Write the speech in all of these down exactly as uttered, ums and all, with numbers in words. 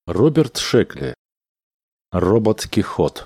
Роберт Шекли. Робот Кихот.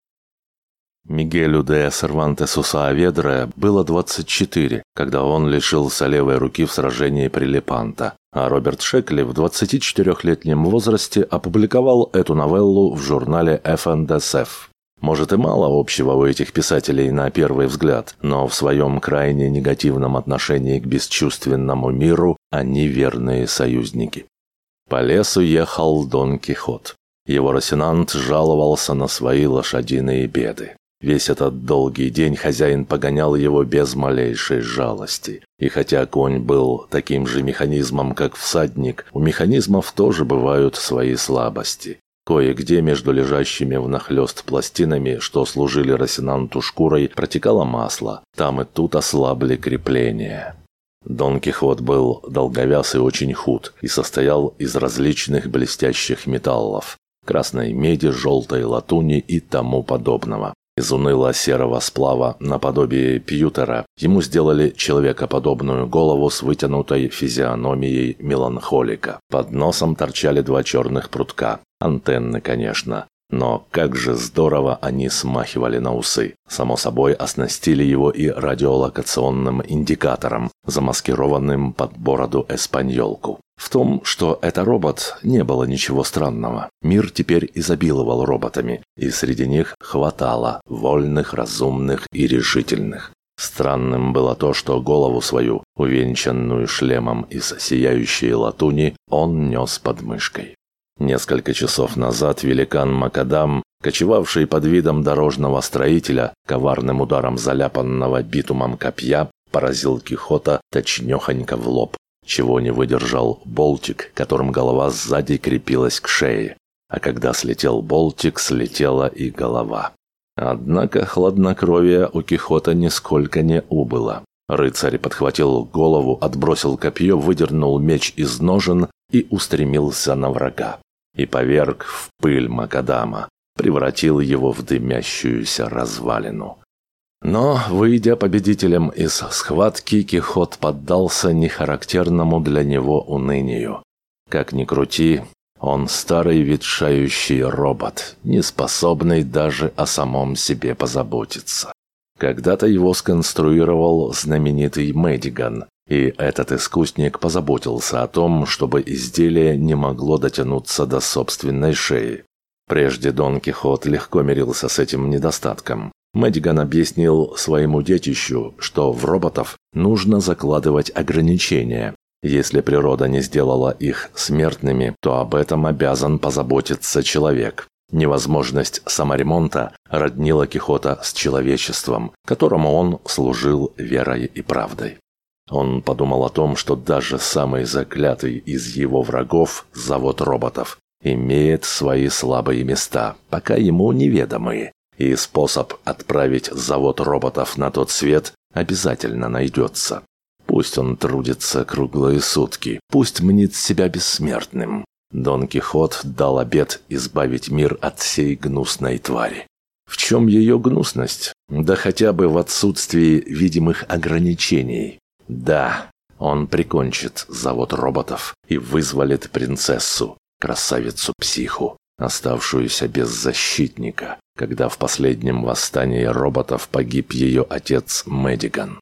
Мигелю де Сервантесу Сааведра было двадцать четыре, когда он лишился левой руки в сражении при Лепанто, а Роберт Шекли в двадцатичетырёхлетнем возрасте опубликовал эту новеллу в журнале эф энд эс эф. Может, и мало общего у этих писателей на первый взгляд, но в своем крайне негативном отношении к бесчувственному миру они верные союзники. По лесу ехал Дон Кихот. Его Росинант жаловался на свои лошадиные беды. Весь этот долгий день хозяин погонял его без малейшей жалости. И хотя конь был таким же механизмом, как всадник, у механизмов тоже бывают свои слабости. Кое-где между лежащими внахлёст пластинами, что служили Росинанту шкурой, протекало масло. Там и тут ослабли крепления. Дон Кихот был долговяз и очень худ, и состоял из различных блестящих металлов – красной меди, желтой латуни и тому подобного. Из уныло-серого сплава, наподобие пьютера, ему сделали человекоподобную голову с вытянутой физиономией меланхолика. Под носом торчали два черных прутка. Антенны, конечно. Но как же здорово они смахивали на усы. Само собой, оснастили его и радиолокационным индикатором, замаскированным под бороду эспаньолку. В том, что это робот, не было ничего странного. Мир теперь изобиловал роботами, и среди них хватало вольных, разумных и решительных. Странным было то, что голову свою, увенчанную шлемом из сияющей латуни, он нес под мышкой. Несколько часов назад великан Макадам, кочевавший под видом дорожного строителя, коварным ударом заляпанного битумом копья, поразил Кихота точнёхонько в лоб, чего не выдержал болтик, которым голова сзади крепилась к шее. А когда слетел болтик, слетела и голова. Однако хладнокровие у Кихота нисколько не убыло. Рыцарь подхватил голову, отбросил копье, выдернул меч из ножен и устремился на врага. И поверг в пыль Макадама, превратил его в дымящуюся развалину. Но, выйдя победителем из схватки, Кихот поддался нехарактерному для него унынию. Как ни крути, он старый ветшающий робот, не способный даже о самом себе позаботиться. Когда-то его сконструировал знаменитый Мэддиган, и этот искусник позаботился о том, чтобы изделие не могло дотянуться до собственной шеи. Прежде Дон Кихот легко мирился с этим недостатком. Мэддиган объяснил своему детищу, что в роботов нужно закладывать ограничения. Если природа не сделала их смертными, то об этом обязан позаботиться человек. Невозможность саморемонта роднила Кихота с человечеством, которому он служил верой и правдой. Он подумал о том, что даже самый заклятый из его врагов, завод роботов, имеет свои слабые места, пока ему неведомые, и способ отправить завод роботов на тот свет обязательно найдется. Пусть он трудится круглые сутки, пусть мнит себя бессмертным. Дон Кихот дал обет избавить мир от сей гнусной твари. В чем ее гнусность? Да хотя бы в отсутствии видимых ограничений. Да, он прикончит завод роботов и вызволит принцессу, красавицу-психу, оставшуюся без защитника, когда в последнем восстании роботов погиб ее отец Мэддиган.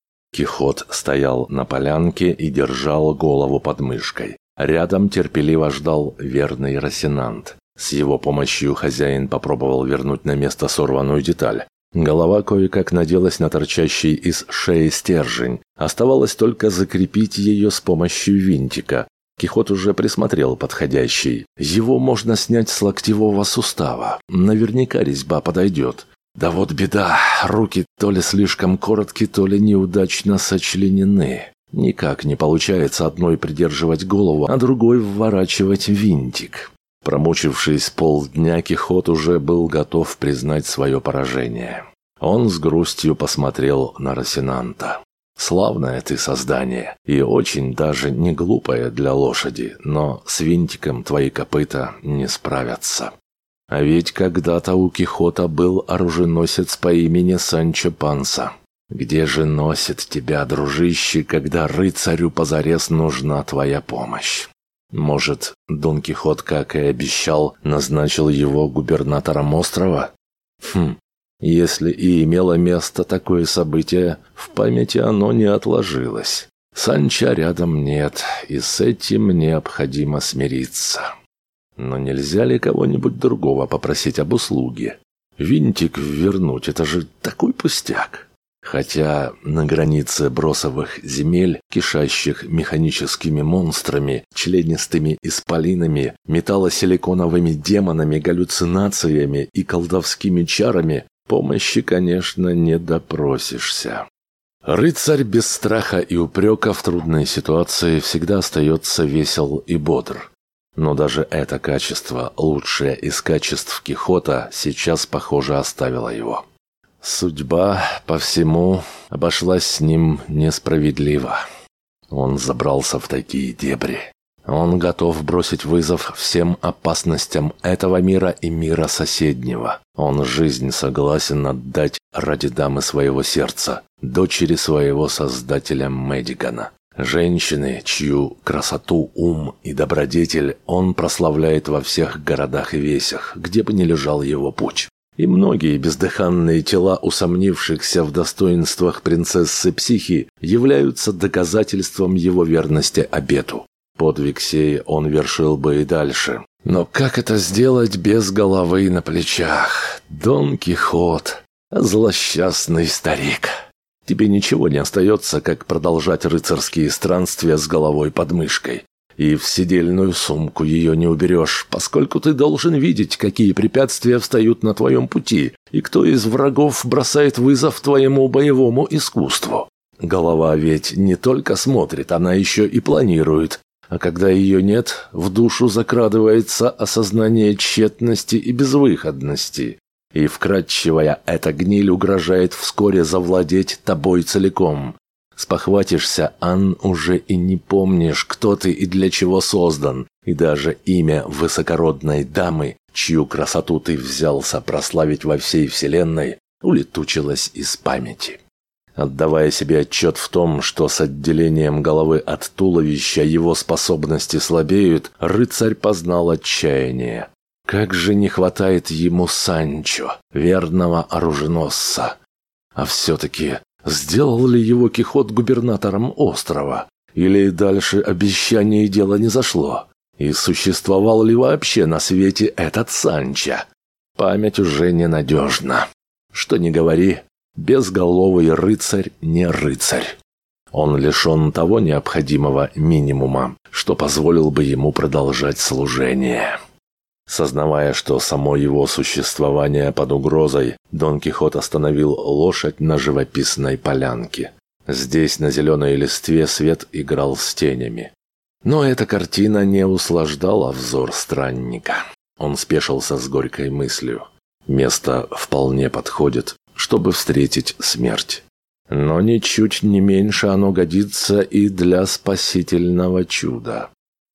Кихот стоял на полянке и держал голову под мышкой. Рядом терпеливо ждал верный Росинант. С его помощью хозяин попробовал вернуть на место сорванную деталь. Голова кое-как наделась на торчащий из шеи стержень. Оставалось только закрепить ее с помощью винтика. Кихот уже присмотрел подходящий. Его можно снять с локтевого сустава. Наверняка резьба подойдет. Да вот беда, руки то ли слишком короткие, то ли неудачно сочленены. Никак не получается одной придерживать голову, а другой вворачивать винтик. Промучившись полдня, Кихот уже был готов признать свое поражение. Он с грустью посмотрел на Росинанта. «Славное ты создание, и очень даже не глупое для лошади, но с винтиком твои копыта не справятся». А ведь когда-то у Кихота был оруженосец по имени Санчо Панса. Где же носит тебя, дружище, когда рыцарю позарез нужна твоя помощь? Может, Дон Кихот, как и обещал, назначил его губернатором острова? Хм, если и имело место такое событие, в памяти оно не отложилось. Санчо рядом нет, и с этим необходимо смириться. Но нельзя ли кого-нибудь другого попросить об услуге? Винтик вернуть – это же такой пустяк. Хотя на границе бросовых земель, кишащих механическими монстрами, членистыми исполинами, металлосиликоновыми демонами, галлюцинациями и колдовскими чарами, помощи, конечно, не допросишься. Рыцарь без страха и упрека в трудной ситуации всегда остается весел и бодр. Но даже это качество, лучшее из качеств Кихота, сейчас, похоже, оставило его. Судьба, по всему, обошлась с ним несправедливо. Он забрался в такие дебри. Он готов бросить вызов всем опасностям этого мира и мира соседнего. Он жизнь согласен отдать ради дамы своего сердца, дочери своего создателя Мэддигана. Женщины, чью красоту, ум и добродетель он прославляет во всех городах и весях, где бы ни лежал его путь. И многие бездыханные тела усомнившихся в достоинствах принцессы Психи являются доказательством его верности обету. Подвиг сей он вершил бы и дальше. Но как это сделать без головы на плечах? Дон Кихот, злосчастный старик. Тебе ничего не остается, как продолжать рыцарские странствия с головой под мышкой. И в седельную сумку ее не уберешь, поскольку ты должен видеть, какие препятствия встают на твоем пути, и кто из врагов бросает вызов твоему боевому искусству. Голова ведь не только смотрит, она еще и планирует. А когда ее нет, в душу закрадывается осознание тщетности и безвыходности. И вкрадчивая эта гниль угрожает вскоре завладеть тобой целиком. Спохватишься, Ан, уже и не помнишь, кто ты и для чего создан, и даже имя высокородной дамы, чью красоту ты взялся прославить во всей вселенной, улетучилось из памяти. Отдавая себе отчет в том, что с отделением головы от туловища его способности слабеют, рыцарь познал отчаяние. Как же не хватает ему Санчо, верного оруженосца. А все-таки сделал ли его Кихот губернатором острова? Или дальше обещание и дело не зашло? И существовал ли вообще на свете этот Санчо? Память уже ненадежна. Что ни говори, безголовый рыцарь не рыцарь. Он лишен того необходимого минимума, что позволил бы ему продолжать служение. Сознавая, что само его существование под угрозой, Дон Кихот остановил лошадь на живописной полянке. Здесь на зеленой листве свет играл с тенями. Но эта картина не услаждала взор странника. Он спешился с горькой мыслью. Место вполне подходит, чтобы встретить смерть. Но ничуть не меньше оно годится и для спасительного чуда.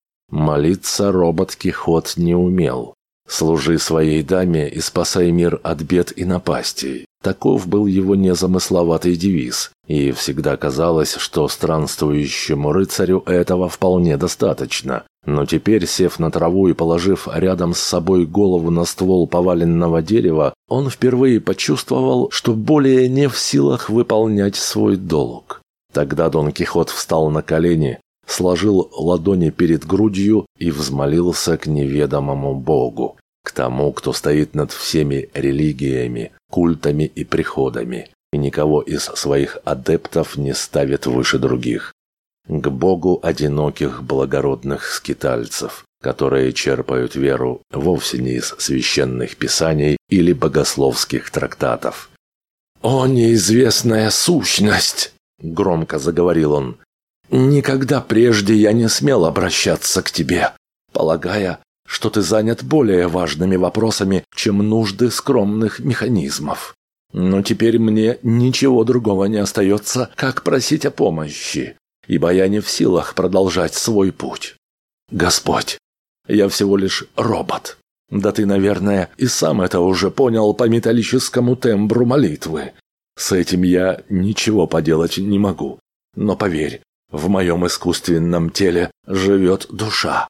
Молиться робот Кихот не умел. «Служи своей даме и спасай мир от бед и напастей». Таков был его незамысловатый девиз, и всегда казалось, что странствующему рыцарю этого вполне достаточно. Но теперь, сев на траву и положив рядом с собой голову на ствол поваленного дерева, он впервые почувствовал, что более не в силах выполнять свой долг. Тогда Дон Кихот встал на колени, сложил ладони перед грудью и взмолился к неведомому богу, к тому, кто стоит над всеми религиями, культами и приходами, и никого из своих адептов не ставит выше других, к богу одиноких благородных скитальцев, которые черпают веру вовсе не из священных писаний или богословских трактатов. «О, неизвестная сущность!» — громко заговорил он. «Никогда прежде я не смел обращаться к тебе, полагая, что ты занят более важными вопросами, чем нужды скромных механизмов. Но теперь мне ничего другого не остается, как просить о помощи, ибо я не в силах продолжать свой путь. Господь, я всего лишь робот. Да ты, наверное, и сам это уже понял по металлическому тембру молитвы. С этим я ничего поделать не могу, но поверь, в моем искусственном теле живет душа.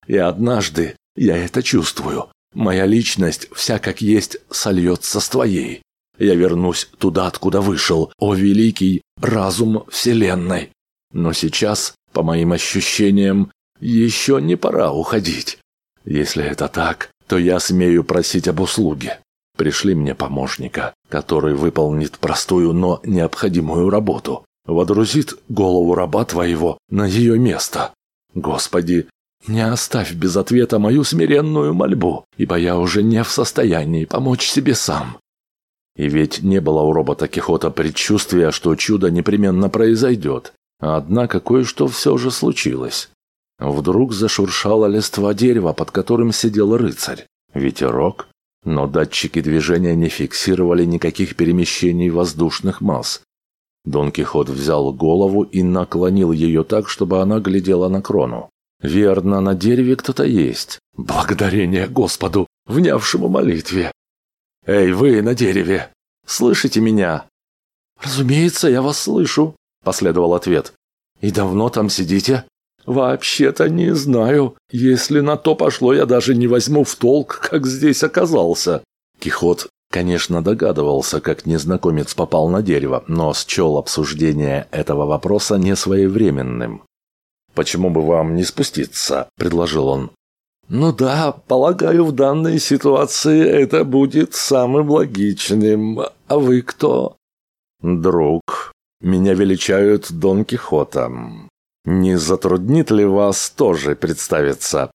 И однажды, я это чувствую, моя личность вся как есть сольется с твоей. Я вернусь туда, откуда вышел, о великий разум Вселенной. Но сейчас, по моим ощущениям, еще не пора уходить. Если это так, то я смею просить об услуге. Пришли мне помощника, который выполнит простую, но необходимую работу. Водрузит голову раба твоего на ее место. Господи, не оставь без ответа мою смиренную мольбу, ибо я уже не в состоянии помочь себе сам». И ведь не было у робота Кихота предчувствия, что чудо непременно произойдет. Однако кое-что все же случилось. Вдруг зашуршала листва дерева, под которым сидел рыцарь. Ветерок, но датчики движения не фиксировали никаких перемещений воздушных масс. Дон Кихот взял голову и наклонил ее так, чтобы она глядела на крону. Верно, на дереве кто-то есть. Благодарение Господу, внявшему молитве. «Эй, вы на дереве! Слышите меня?» «Разумеется, я вас слышу», — последовал ответ. «И давно там сидите?» «Вообще-то не знаю. Если на то пошло, я даже не возьму в толк, как здесь оказался». Кихот, конечно, догадывался, как незнакомец попал на дерево, но счел обсуждение этого вопроса несвоевременным. «Почему бы вам не спуститься?» – предложил он. «Ну да, полагаю, в данной ситуации это будет самым логичным. А вы кто?» «Друг. Меня величают Дон Кихотом. Не затруднит ли вас тоже представиться?»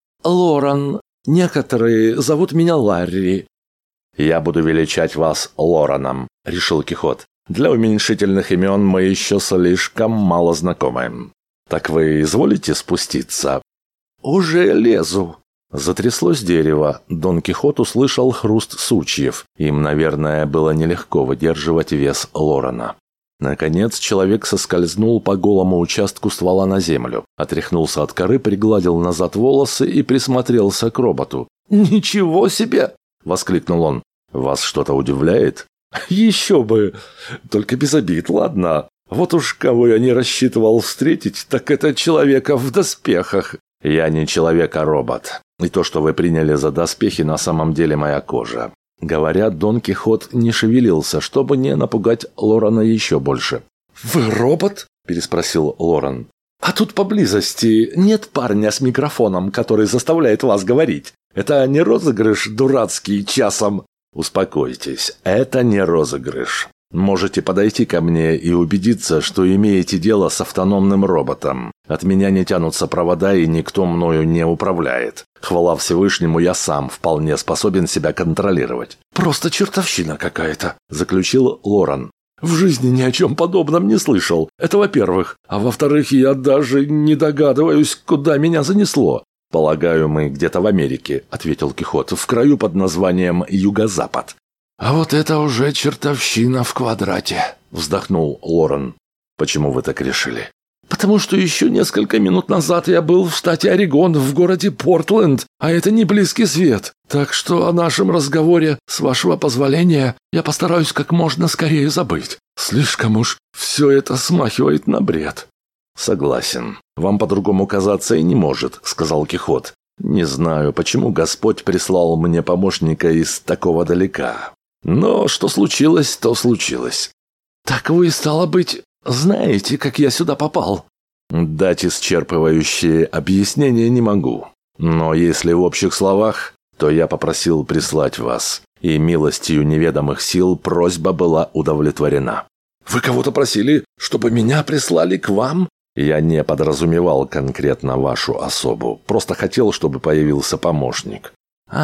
«Лоран. Некоторые зовут меня Ларри». «Я буду величать вас Лораном», — решил Кихот. «Для уменьшительных имен мы еще слишком мало знакомы. Так вы изволите спуститься?» «Уже лезу». Затряслось дерево. Дон Кихот услышал хруст сучьев. Им, наверное, было нелегко выдерживать вес Лорана. Наконец человек соскользнул по голому участку ствола на землю, отряхнулся от коры, пригладил назад волосы и присмотрелся к роботу. «Ничего себе!» – воскликнул он. «Вас что-то удивляет?» «Еще бы! Только без обид, ладно? Вот уж кого я не рассчитывал встретить, так это человека в доспехах». «Я не человек, а робот. И то, что вы приняли за доспехи, на самом деле моя кожа». Говоря, Дон Кихот не шевелился, чтобы не напугать Лорана еще больше. «Вы робот?» – переспросил Лоран. «А тут поблизости нет парня с микрофоном, который заставляет вас говорить. Это не розыгрыш дурацкий часом?» «Успокойтесь, это не розыгрыш. Можете подойти ко мне и убедиться, что имеете дело с автономным роботом. От меня не тянутся провода, и никто мною не управляет. Хвала Всевышнему, я сам вполне способен себя контролировать». «Просто чертовщина какая-то», – заключил Лоран. «В жизни ни о чем подобном не слышал. Это во-первых. А во-вторых, я даже не догадываюсь, куда меня занесло». «Полагаю, мы где-то в Америке», – ответил Кихот, – «в краю под названием Юго-Запад». «А вот это уже чертовщина в квадрате», – вздохнул Лоран. «Почему вы так решили?» «Потому что еще несколько минут назад я был в штате Орегон, в городе Портленд, а это не близкий свет. Так что о нашем разговоре, с вашего позволения, я постараюсь как можно скорее забыть. Слишком уж все это смахивает на бред». «Согласен. Вам по-другому казаться и не может», – сказал Кихот. «Не знаю, почему Господь прислал мне помощника из такого далека. Но что случилось, то случилось». «Так вы, стало быть, знаете, как я сюда попал?» «Дать исчерпывающие объяснения не могу. Но если в общих словах, то я попросил прислать вас, и милостью неведомых сил просьба была удовлетворена». «Вы кого-то просили, чтобы меня прислали к вам?» «Я не подразумевал конкретно вашу особу, просто хотел, чтобы появился помощник».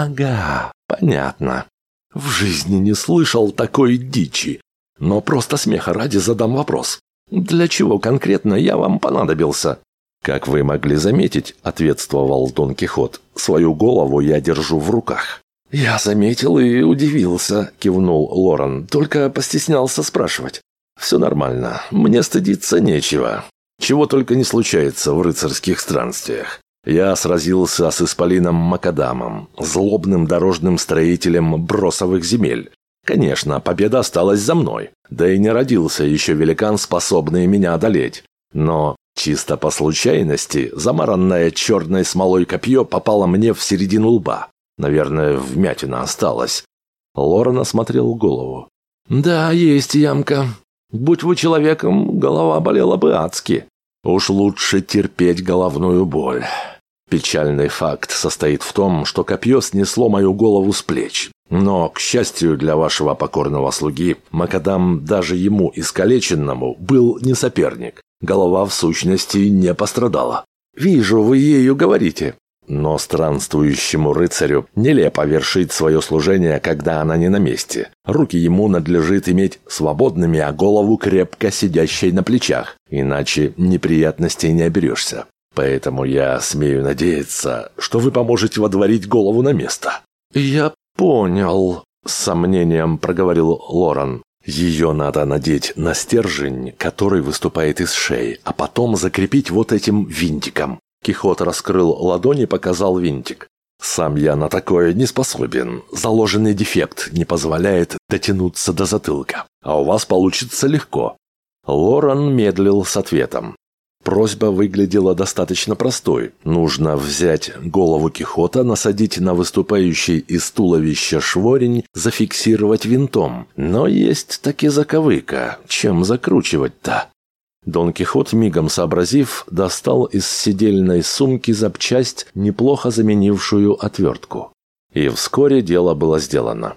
«Ага, понятно. В жизни не слышал такой дичи. Но просто смеха ради задам вопрос. Для чего конкретно я вам понадобился?» «Как вы могли заметить», — ответствовал Дон Кихот, — «свою голову я держу в руках». «Я заметил и удивился», — кивнул Лоран, — «только постеснялся спрашивать». «Все нормально, мне стыдиться нечего. Чего только не случается в рыцарских странствиях. Я сразился с исполином Макадамом, злобным дорожным строителем бросовых земель. Конечно, победа осталась за мной, да и не родился еще великан, способный меня одолеть. Но Чисто по случайности замаранное черной смолой копье попало мне в середину лба. Наверное, вмятина осталась. Лорен осмотрел голову. «Да, есть ямка. Будь вы человеком, голова болела бы адски. Уж лучше терпеть головную боль. Печальный факт состоит в том, что копье снесло мою голову с плеч. Но, к счастью для вашего покорного слуги, Макадам даже ему, искалеченному, был не соперник. Голова, в сущности, не пострадала. Вижу, вы ею говорите. Но странствующему рыцарю нелепо вершить свое служение, когда она не на месте. Руки ему надлежит иметь свободными, а голову крепко сидящей на плечах. Иначе неприятностей не оберешься. Поэтому я смею надеяться, что вы поможете водворить голову на место». «Я понял», — с сомнением проговорил Лорен. «Ее надо надеть на стержень, который выступает из шеи, а потом закрепить вот этим винтиком». Кихот раскрыл ладонь и показал винтик. «Сам я на такое не способен. Заложенный дефект не позволяет дотянуться до затылка. А у вас получится легко». Лорен медлил с ответом. Просьба выглядела достаточно простой. Нужно взять голову Кихота, насадить на выступающий из туловища шворень, зафиксировать винтом. Но есть таки заковыка. Чем закручивать-то? Дон Кихот, мигом сообразив, достал из седельной сумки запчасть, неплохо заменившую отвертку. И вскоре дело было сделано.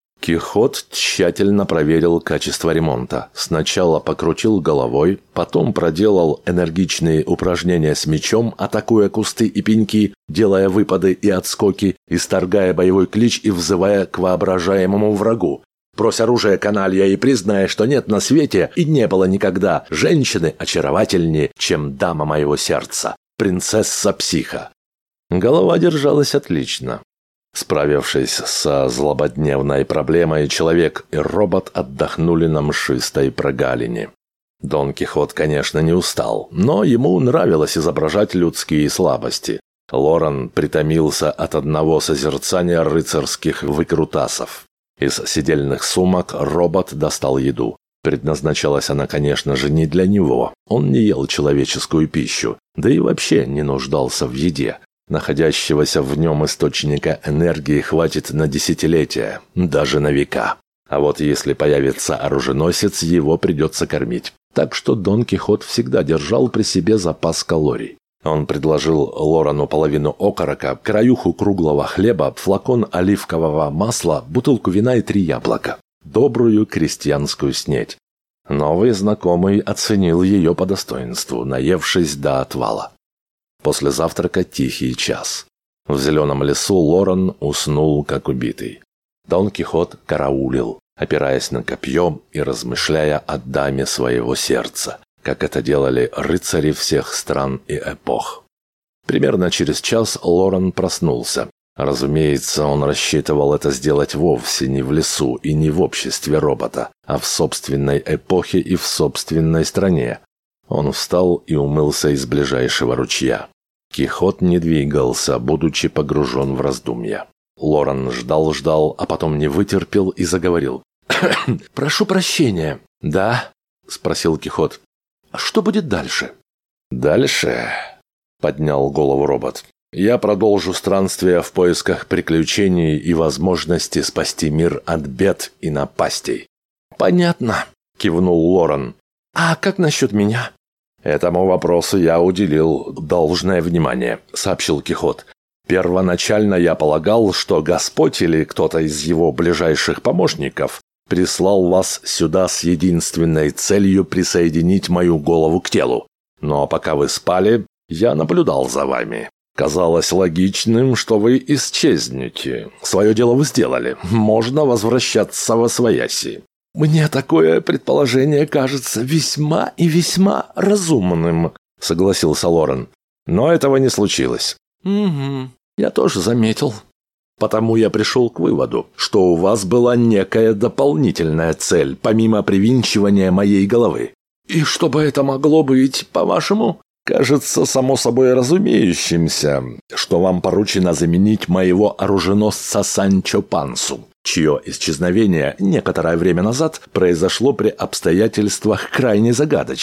Кихот тщательно проверил качество ремонта. Сначала покрутил головой, потом проделал энергичные упражнения с мечом, атакуя кусты и пеньки, делая выпады и отскоки, исторгая боевой клич и взывая к воображаемому врагу. «Брось оружие, каналья, и признай, что нет на свете и не было никогда женщины очаровательнее, чем дама моего сердца, принцесса-психа». Голова держалась отлично. Справившись со злободневной проблемой, человек и робот отдохнули на мшистой прогалине. Дон Кихот, конечно, не устал, но ему нравилось изображать людские слабости. Лорен притомился от одного созерцания рыцарских выкрутасов. Из седельных сумок робот достал еду. Предназначалась она, конечно же, не для него. Он не ел человеческую пищу, да и вообще не нуждался в еде. Находящегося в нем источника энергии хватит на десятилетия, даже на века. А вот если появится оруженосец, его придется кормить. Так что Дон Кихот всегда держал при себе запас калорий. Он предложил Лорену половину окорока, краюху круглого хлеба, флакон оливкового масла, бутылку вина и три яблока. Добрую крестьянскую снеть. Новый знакомый оценил ее по достоинству, наевшись до отвала. После завтрака тихий час. В зеленом лесу Лорен уснул, как убитый. Дон Кихот караулил, опираясь на копье и размышляя о даме своего сердца, как это делали рыцари всех стран и эпох. Примерно через час Лорен проснулся. Разумеется, он рассчитывал это сделать вовсе не в лесу и не в обществе робота, а в собственной эпохе и в собственной стране. Он встал и умылся из ближайшего ручья. Кихот не двигался, будучи погружен в раздумья. Лорен ждал-ждал, а потом не вытерпел и заговорил. «Прошу прощения». «Да?» – спросил Кихот. «Что будет дальше?» «Дальше?» – поднял голову робот. «Я продолжу странствие в поисках приключений и возможности спасти мир от бед и напастей». «Понятно», – кивнул Лорен. «А как насчет меня?» «Этому вопросу я уделил должное внимание», — сообщил Кихот. «Первоначально я полагал, что Господь или кто-то из его ближайших помощников прислал вас сюда с единственной целью присоединить мою голову к телу. Но пока вы спали, я наблюдал за вами. Казалось логичным, что вы исчезнете. Свое дело вы сделали. Можно возвращаться восвояси». «Мне такое предположение кажется весьма и весьма разумным», — согласился Лорен. «Но этого не случилось». «Угу, я тоже заметил. Потому я пришел к выводу, что у вас была некая дополнительная цель, помимо привинчивания моей головы. И что бы это могло быть, по-вашему?» «Кажется само собой разумеющимся, что вам поручено заменить моего оруженосца Санчо Пансу, чье исчезновение некоторое время назад произошло при обстоятельствах крайне загадочных,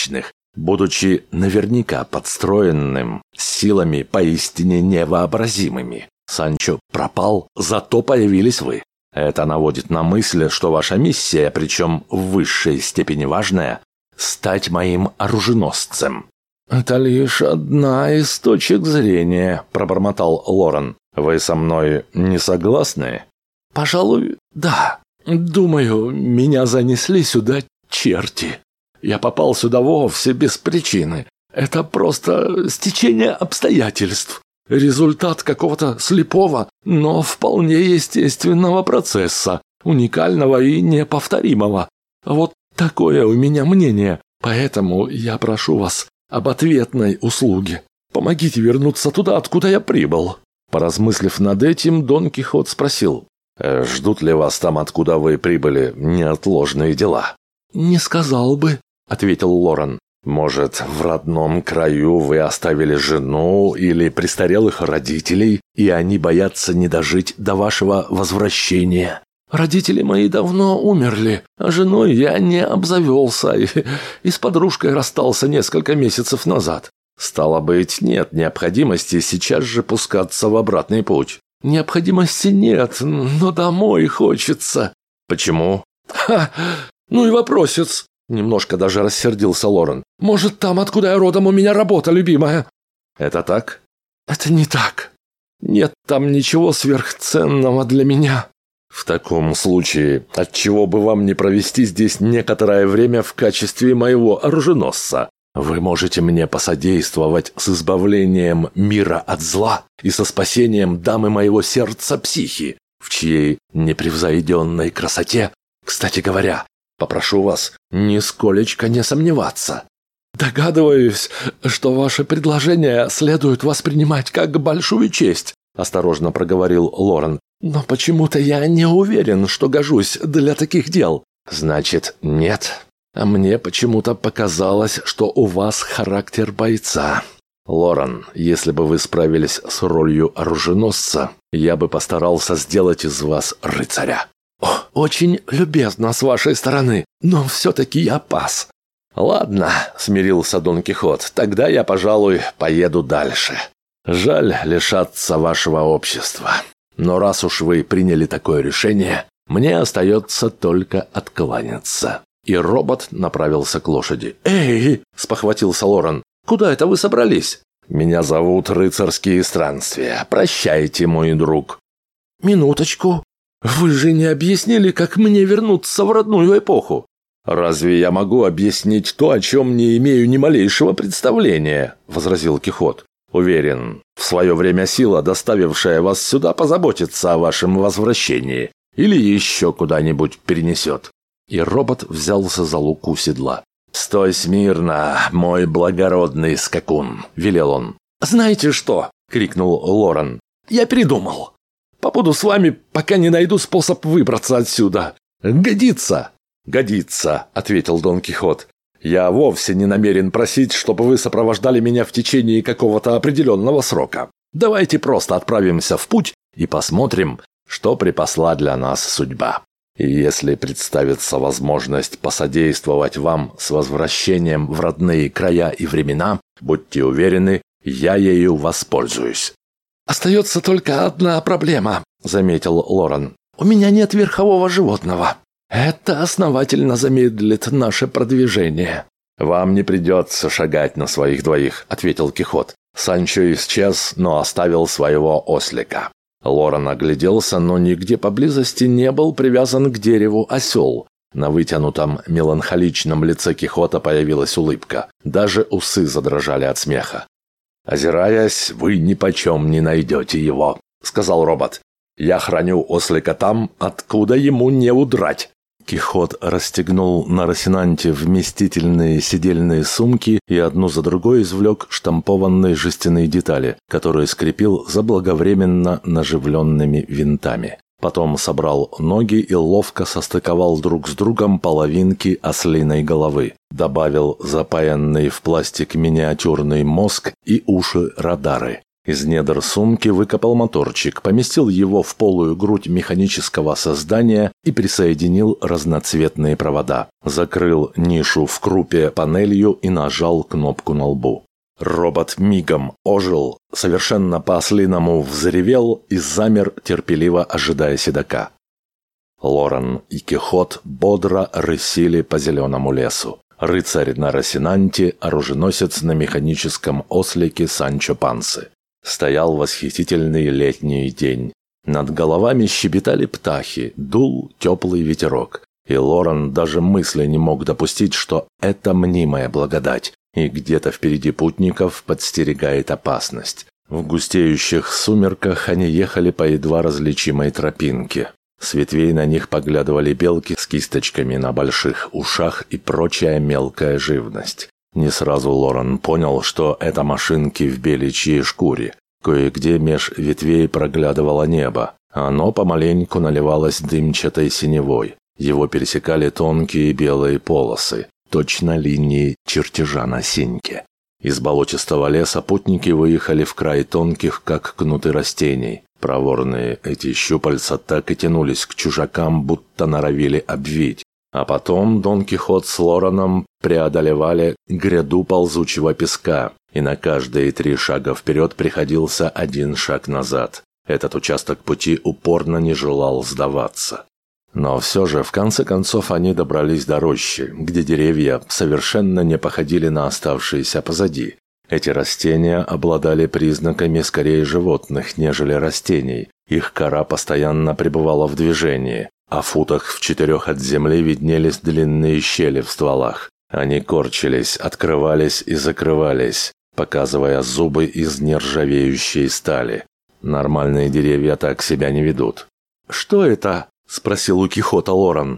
будучи наверняка подстроенным силами поистине невообразимыми. Санчо пропал, зато появились вы. Это наводит на мысль, что ваша миссия, причем в высшей степени важная, стать моим оруженосцем». «Это лишь одна из точек зрения», – пробормотал Лорен. «Вы со мной не согласны?» «Пожалуй, да. Думаю, меня занесли сюда черти. Я попал сюда вовсе без причины. Это просто стечение обстоятельств. Результат какого-то слепого, но вполне естественного процесса, уникального и неповторимого. Вот такое у меня мнение. Поэтому я прошу вас об ответной услуге. Помогите вернуться туда, откуда я прибыл». Поразмыслив над этим, Дон Кихот спросил: «Э, «Ждут ли вас там, откуда вы прибыли, неотложные дела?» «Не сказал бы», — ответил Лорен. «Может, в родном краю вы оставили жену или престарелых родителей, и они боятся не дожить до вашего возвращения?» «Родители мои давно умерли, а женой я не обзавелся и, и с подружкой расстался несколько месяцев назад. Стало быть, нет необходимости сейчас же пускаться в обратный путь». «Необходимости нет, но домой хочется». «Почему?» «Ха! Ну и вопросец!» Немножко даже рассердился Лорен. «Может, там, откуда я родом, у меня работа любимая?» «Это так?» «Это не так. Нет там ничего сверхценного для меня». «В таком случае, отчего бы вам не провести здесь некоторое время в качестве моего оруженосца? Вы можете мне посодействовать с избавлением мира от зла и со спасением дамы моего сердца Психи, в чьей непревзойденной красоте, кстати говоря, попрошу вас нисколечко не сомневаться». «Догадываюсь, что ваше предложение следует воспринимать как большую честь», – осторожно проговорил Лорен. «Но почему-то я не уверен, что гожусь для таких дел». «Значит, нет. А мне почему-то показалось, что у вас характер бойца. Лорен, если бы вы справились с ролью оруженосца, я бы постарался сделать из вас рыцаря». «О, очень любезно с вашей стороны, но все-таки я пас». «Ладно», — смирился Дон Кихот, — «тогда я, пожалуй, поеду дальше. Жаль лишаться вашего общества. Но раз уж вы приняли такое решение, мне остается только откланяться». И робот направился к лошади. «Эй!» – спохватился Лорен. «Куда это вы собрались?» «Меня зовут Рыцарские странствия. Прощайте, мой друг». «Минуточку. Вы же не объяснили, как мне вернуться в родную эпоху». «Разве я могу объяснить то, о чем не имею ни малейшего представления?» – возразил Кихот. «Уверен, в свое время сила, доставившая вас сюда, позаботится о вашем возвращении или еще куда-нибудь перенесет». И робот взялся за луку седла. «Стой смирно, мой благородный скакун», – велел он. «Знаете что?» – крикнул Лорен. «Я передумал. Побуду с вами, пока не найду способ выбраться отсюда. Годится?» «Годится», – ответил Дон Кихот. «Я вовсе не намерен просить, чтобы вы сопровождали меня в течение какого-то определенного срока. Давайте просто отправимся в путь и посмотрим, что припасла для нас судьба. И если представится возможность посодействовать вам с возвращением в родные края и времена, будьте уверены, я ею воспользуюсь». «Остается только одна проблема», — заметил Лорен. «У меня нет верхового животного. Это основательно замедлит наше продвижение». «Вам не придется шагать на своих двоих», — ответил Кихот. Санчо исчез, но оставил своего ослика. Лорен огляделся, но нигде поблизости не был привязан к дереву осел. На вытянутом меланхоличном лице Кихота появилась улыбка. Даже усы задрожали от смеха. «Озираясь, вы нипочем не найдете его», — сказал робот. «Я храню ослика там, откуда ему не удрать». Кихот расстегнул на Росинанте вместительные сидельные сумки и одну за другой извлек штампованные жестяные детали, которые скрепил заблаговременно наживленными винтами. Потом собрал ноги и ловко состыковал друг с другом половинки ослиной головы. Добавил запаянный в пластик миниатюрный мозг и уши-радары. Из недр сумки выкопал моторчик, поместил его в полую грудь механического создания и присоединил разноцветные провода. Закрыл нишу в крупе панелью и нажал кнопку на лбу. Робот мигом ожил, совершенно по-ослиному взревел и замер, терпеливо ожидая седока. Лоран и Кихот бодро рысили по зеленому лесу. Рыцарь на Росинанте, оруженосец на механическом ослике Санчо Пансы. Стоял восхитительный летний день. Над головами щебетали птахи, дул теплый ветерок. И Лоран даже мысли не мог допустить, что это мнимая благодать, и где-то впереди путников подстерегает опасность. В густеющих сумерках они ехали по едва различимой тропинке. С ветвей на них поглядывали белки с кисточками на больших ушах и прочая мелкая живность. Не сразу Лоран понял, что это машинки в беличьей шкуре. Кое-где меж ветвей проглядывало небо. Оно помаленьку наливалось дымчатой синевой. Его пересекали тонкие белые полосы, точно линии чертежа на синьке. Из болотистого леса путники выехали в край тонких, как кнуты растений. Проворные эти щупальца так и тянулись к чужакам, будто норовили обвить. А потом Дон Кихот с Лораном преодолевали гряду ползучего песка, и на каждые три шага вперед приходился один шаг назад. Этот участок пути упорно не желал сдаваться. Но все же, в конце концов, они добрались до рощи, где деревья совершенно не походили на оставшиеся позади. Эти растения обладали признаками скорее животных, нежели растений. Их кора постоянно пребывала в движении, а в футах в четырех от земли виднелись длинные щели в стволах. Они корчились, открывались и закрывались, показывая зубы из нержавеющей стали. Нормальные деревья так себя не ведут. «Что это?» – спросил у Кихота Лоран.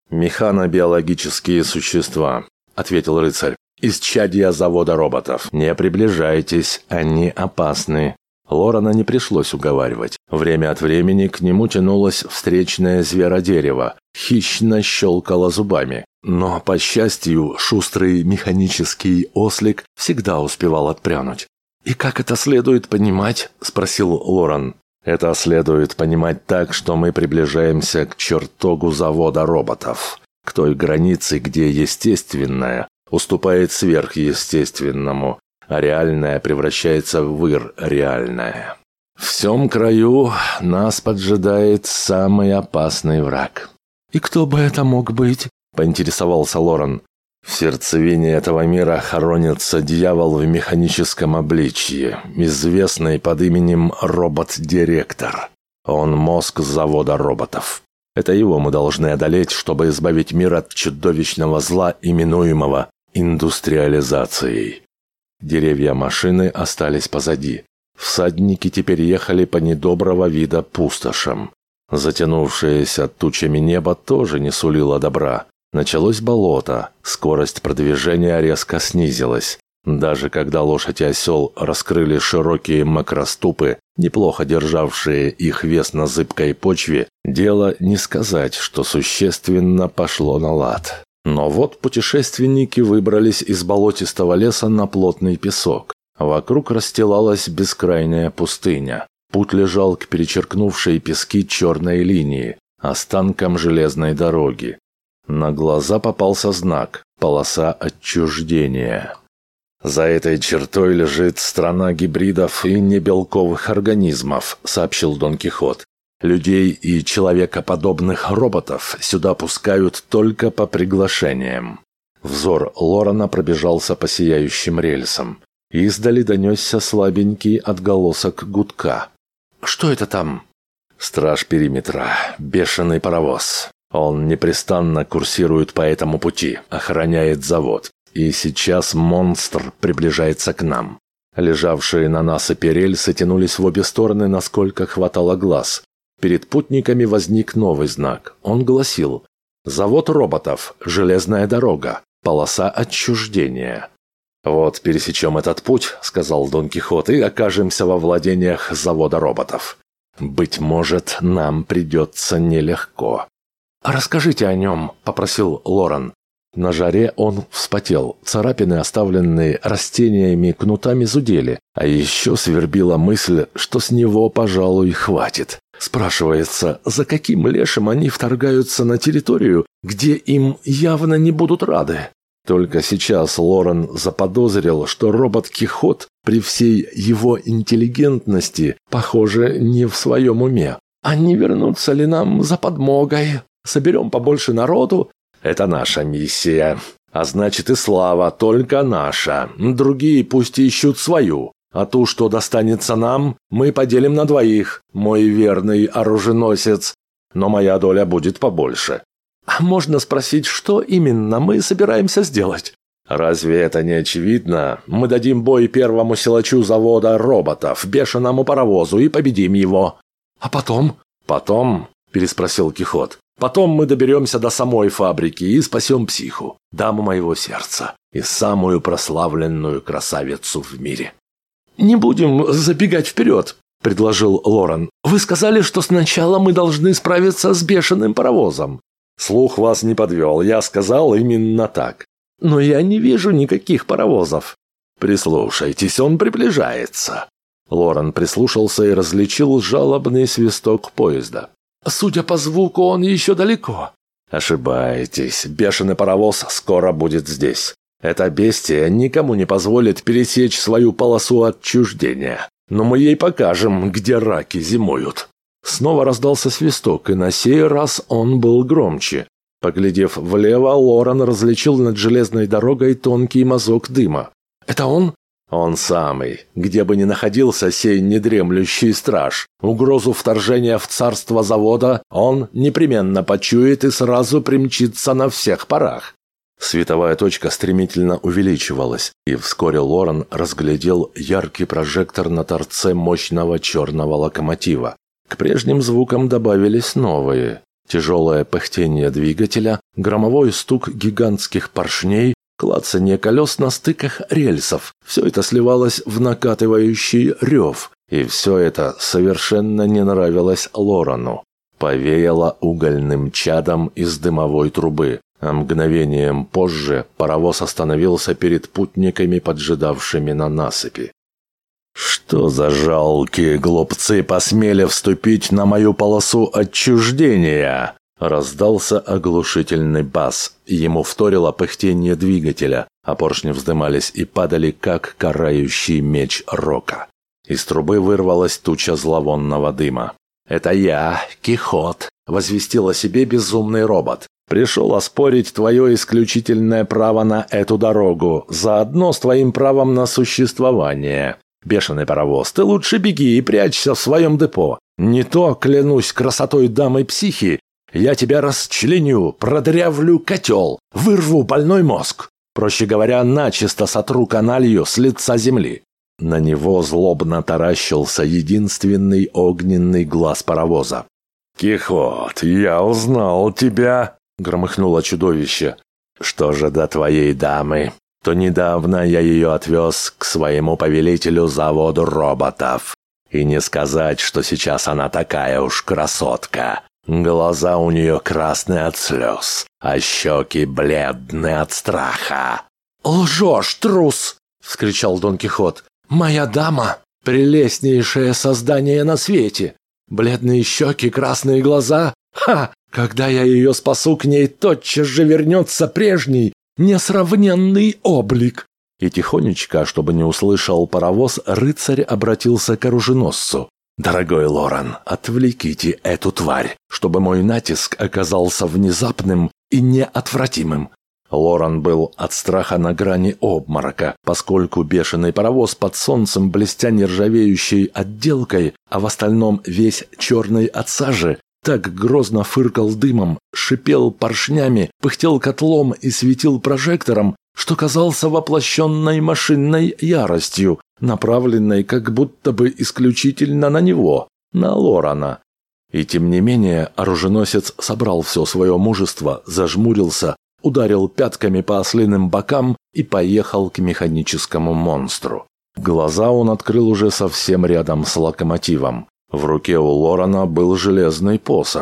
«Механобиологические существа», – ответил рыцарь. «Исчадья завода роботов. Не приближайтесь, они опасны». Лорана не пришлось уговаривать. Время от времени к нему тянулось встречное зверодерево, хищно щелкало зубами. Но, по счастью, шустрый механический ослик всегда успевал отпрянуть. «И как это следует понимать?» – спросил Лоран. «Это следует понимать так, что мы приближаемся к чертогу завода роботов, к той границе, где естественное уступает сверхъестественному, а реальное превращается в ирреальное. В всем краю нас поджидает самый опасный враг». «И кто бы это мог быть?» – поинтересовался Лоран. «В сердцевине этого мира хоронится дьявол в механическом обличье, известный под именем Робот-Директор. Он мозг завода роботов. Это его мы должны одолеть, чтобы избавить мир от чудовищного зла, именуемого индустриализацией». Деревья машины остались позади. Всадники теперь ехали по недоброго вида пустошам. Затянувшееся тучами небо тоже не сулило добра. Началось болото, скорость продвижения резко снизилась. Даже когда лошадь и осел раскрыли широкие макроступы, неплохо державшие их вес на зыбкой почве, дело не сказать, что существенно пошло на лад. Но вот путешественники выбрались из болотистого леса на плотный песок. Вокруг расстилалась бескрайняя пустыня. Путь лежал к перечеркнувшей пески черной линии, останкам железной дороги. На глаза попался знак – полоса отчуждения. «За этой чертой лежит страна гибридов и небелковых организмов», – сообщил Дон Кихот. «Людей и человекоподобных роботов сюда пускают только по приглашениям». Взор Лорана пробежался по сияющим рельсам. Издали донесся слабенький отголосок гудка. «Что это там?» «Страж периметра. Бешеный паровоз. Он непрестанно курсирует по этому пути, охраняет завод. И сейчас монстр приближается к нам». Лежавшие на насыпи рельсы тянулись в обе стороны, насколько хватало глаз. Перед путниками возник новый знак. Он гласил: «Завод роботов. Железная дорога. Полоса отчуждения». «Вот пересечем этот путь», — сказал Дон Кихот, — «и окажемся во владениях завода роботов. Быть может, нам придется нелегко». «А расскажите о нем», — попросил Лоран. На жаре он вспотел, царапины, оставленные растениями, кнутами зудели, а еще свербила мысль, что с него, пожалуй, хватит. Спрашивается, за каким лешим они вторгаются на территорию, где им явно не будут рады? Только сейчас Лорен заподозрил, что робот-Кихот при всей его интеллигентности, похоже, не в своем уме. А не вернутся ли нам за подмогой? Соберем побольше народу? Это наша миссия. А значит и слава только наша. Другие пусть ищут свою. А ту, что достанется нам, мы поделим на двоих, мой верный оруженосец. Но моя доля будет побольше. А можно спросить, что именно мы собираемся сделать? Разве это не очевидно? Мы дадим бой первому силачу завода роботов, бешеному паровозу, и победим его. А потом? Потом, переспросил Кихот. Потом мы доберемся до самой фабрики и спасем психу, даму моего сердца, и самую прославленную красавицу в мире. «Не будем забегать вперед», – предложил Лорен. «Вы сказали, что сначала мы должны справиться с бешеным паровозом». «Слух вас не подвел, я сказал именно так». «Но я не вижу никаких паровозов». «Прислушайтесь, он приближается». Лорен прислушался и различил жалобный свисток поезда. «Судя по звуку, он еще далеко». «Ошибаетесь, бешеный паровоз скоро будет здесь. Эта бестия никому не позволит пересечь свою полосу отчуждения. Но мы ей покажем, где раки зимуют». Снова раздался свисток, и на сей раз он был громче. Поглядев влево, Лорен различил над железной дорогой тонкий мазок дыма. «Это он?» «Он самый. Где бы ни находился сей недремлющий страж, угрозу вторжения в царство завода он непременно почует и сразу примчится на всех парах». Световая точка стремительно увеличивалась, и вскоре Лорен разглядел яркий прожектор на торце мощного черного локомотива. К прежним звукам добавились новые. Тяжелое пыхтение двигателя, громовой стук гигантских поршней, клацанье колес на стыках рельсов. Все это сливалось в накатывающий рев, и все это совершенно не нравилось Лорену. Повеяло угольным чадом из дымовой трубы, а мгновением позже паровоз остановился перед путниками, поджидавшими на насыпи. «Что за жалкие глупцы посмели вступить на мою полосу отчуждения?» Раздался оглушительный бас. Ему вторило пыхтение двигателя, а поршни вздымались и падали, как карающий меч рока. Из трубы вырвалась туча зловонного дыма. «Это я, Кихот», — возвестил о себе безумный робот. «Пришел оспорить твое исключительное право на эту дорогу, заодно с твоим правом на существование. Бешеный паровоз, ты лучше беги и прячься в своем депо. Не то, клянусь красотой дамы психи, я тебя расчленю, продырявлю котел, вырву больной мозг. Проще говоря, начисто сотру каналью с лица земли». На него злобно таращился единственный огненный глаз паровоза. «Кихот, я узнал тебя!» — громыхнуло чудовище. «Что же до твоей дамы? То недавно я ее отвез к своему повелителю заводу роботов. И не сказать, что сейчас она такая уж красотка. Глаза у нее красные от слез, а щеки бледные от страха». «Лжешь, трус!» — вскричал Дон Кихот. «Моя дама — прелестнейшее создание на свете. Бледные щеки, красные глаза. Ха! Когда я ее спасу, к ней тотчас же вернется прежний, несравненный облик». И тихонечко, чтобы не услышал паровоз, рыцарь обратился к оруженосцу. «Дорогой Лорен, отвлеките эту тварь, чтобы мой натиск оказался внезапным и неотвратимым». Лорен был от страха на грани обморока, поскольку бешеный паровоз под солнцем, блестя нержавеющей отделкой, а в остальном весь черный от сажи, так грозно фыркал дымом, шипел поршнями, пыхтел котлом и светил прожектором, что казался воплощенной машинной яростью, направленной как будто бы исключительно на него, на Лорена. И тем не менее оруженосец собрал все свое мужество, зажмурился, ударил пятками по ослиным бокам и поехал к механическому монстру. Глаза он открыл уже совсем рядом с локомотивом. В руке у Лорена был железный посох,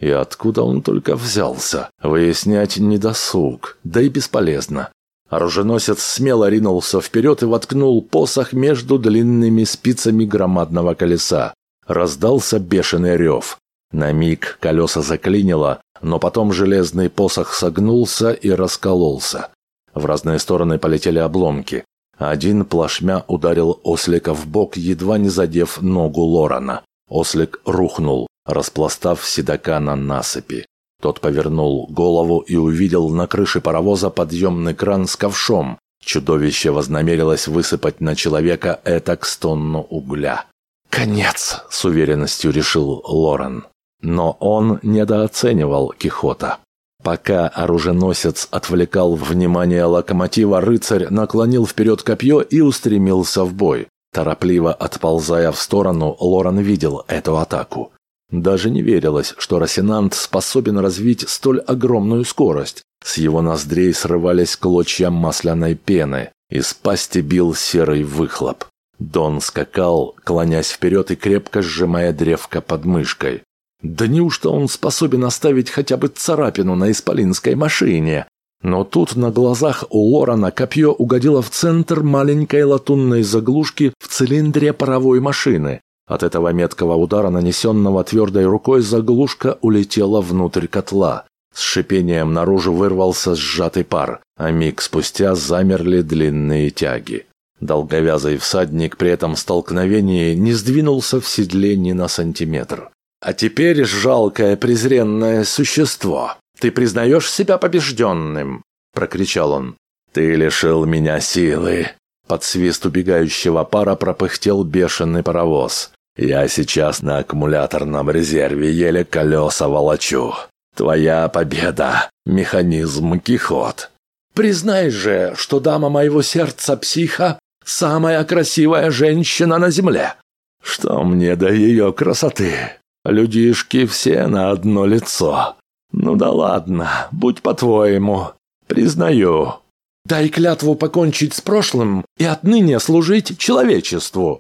И откуда он только взялся? Выяснять недосуг, да и бесполезно. Оруженосец смело ринулся вперед и воткнул посох между длинными спицами громадного колеса. Раздался бешеный рев. На миг колеса заклинило, но потом железный посох согнулся и раскололся. В разные стороны полетели обломки. Один плашмя ударил ослика в бок, едва не задев ногу Лорана. Ослик рухнул, распластав седока на насыпи. Тот повернул голову и увидел на крыше паровоза подъемный кран с ковшом. Чудовище вознамерилось высыпать на человека этак с тонну угля. «Конец!» – с уверенностью решил Лоран. Но он недооценивал Кихота. Пока оруженосец отвлекал внимание локомотива, рыцарь наклонил вперед копье и устремился в бой. Торопливо отползая в сторону, Лоран видел эту атаку. Даже не верилось, что Росинант способен развить столь огромную скорость. С его ноздрей срывались клочья масляной пены, из пасти бил серый выхлоп. Дон скакал, клонясь вперед и крепко сжимая древко под мышкой. Да неужто он способен оставить хотя бы царапину на исполинской машине? Но тут на глазах у Лорана копье угодило в центр маленькой латунной заглушки в цилиндре паровой машины. От этого меткого удара, нанесенного твердой рукой, заглушка улетела внутрь котла. С шипением наружу вырвался сжатый пар, а миг спустя замерли длинные тяги. Долговязый всадник при этом столкновении не сдвинулся в седле ни на сантиметр. «А теперь, жалкое презренное существо, ты признаешь себя побежденным?» – прокричал он. «Ты лишил меня силы!» Под свист убегающего пара пропыхтел бешеный паровоз. «Я сейчас на аккумуляторном резерве еле колеса волочу. Твоя победа, механизм Кихот!» «Признай же, что дама моего сердца психа – самая красивая женщина на земле!» «Что мне до ее красоты? Людишки все на одно лицо. Ну да ладно, будь по-твоему. Признаю. Дай клятву покончить с прошлым и отныне служить человечеству».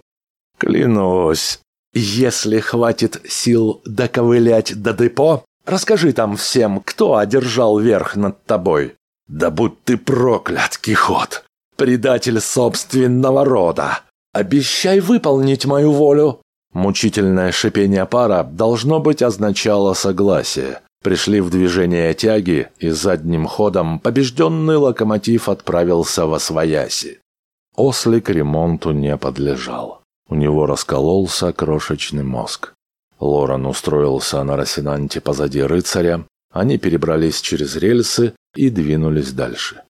«Клянусь. Если хватит сил доковылять до депо, расскажи там всем, кто одержал верх над тобой». «Да будь ты проклят, Кихот, предатель собственного рода. Обещай выполнить мою волю». Мучительное шипение пара, должно быть, означало согласие. Пришли в движение тяги, и задним ходом побежденный локомотив отправился восвояси. Ослик ремонту не подлежал. У него раскололся крошечный мозг. Лоран устроился на Росинанте позади рыцаря, они перебрались через рельсы и двинулись дальше.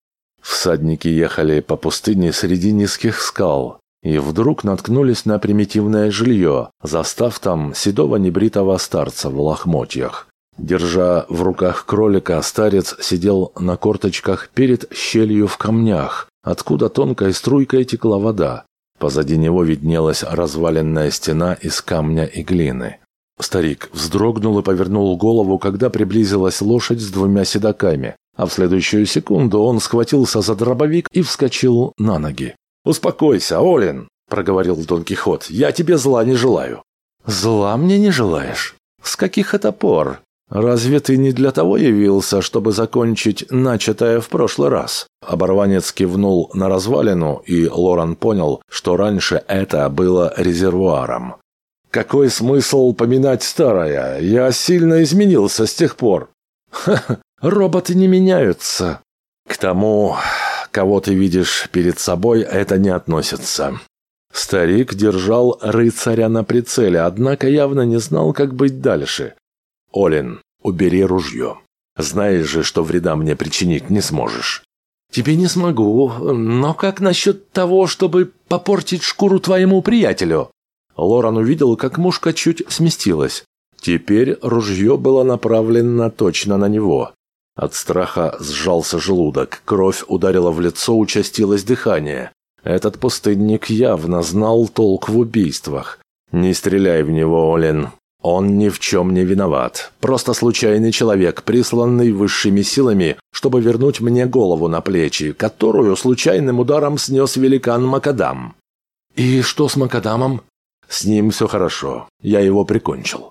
Всадники ехали по пустыне среди низких скал, и вдруг наткнулись на примитивное жилье, застав там седого небритого старца в лохмотьях. Держа в руках кролика, старец сидел на корточках перед щелью в камнях, откуда тонкой струйкой текла вода. Позади него виднелась разваленная стена из камня и глины. Старик вздрогнул и повернул голову, когда приблизилась лошадь с двумя седоками, а в следующую секунду он схватился за дробовик и вскочил на ноги. «Успокойся, Олин», — проговорил Дон Кихот, — «я тебе зла не желаю». «Зла мне не желаешь? С каких это пор? Разве ты не для того явился, чтобы закончить начатое в прошлый раз?» Оборванец кивнул на развалину, и Лоран понял, что раньше это было резервуаром. «Какой смысл поминать старое? Я сильно изменился с тех пор». «Ха-ха, роботы не меняются. К тому, кого ты видишь перед собой, это не относится». Старик держал рыцаря на прицеле, однако явно не знал, как быть дальше. «Олин, убери ружье. Знаешь же, что вреда мне причинить не сможешь». «Тебе не смогу, но как насчет того, чтобы попортить шкуру твоему приятелю?» Лоран увидел, как мушка чуть сместилась. Теперь ружье было направлено точно на него. От страха сжался желудок, кровь ударила в лицо, участилось дыхание. Этот пустынник явно знал толк в убийствах. «Не стреляй в него, Олин. Он ни в чем не виноват. Просто случайный человек, присланный высшими силами, чтобы вернуть мне голову на плечи, которую случайным ударом снес великан Макадам». «И что с Макадамом?» «С ним все хорошо. Я его прикончил».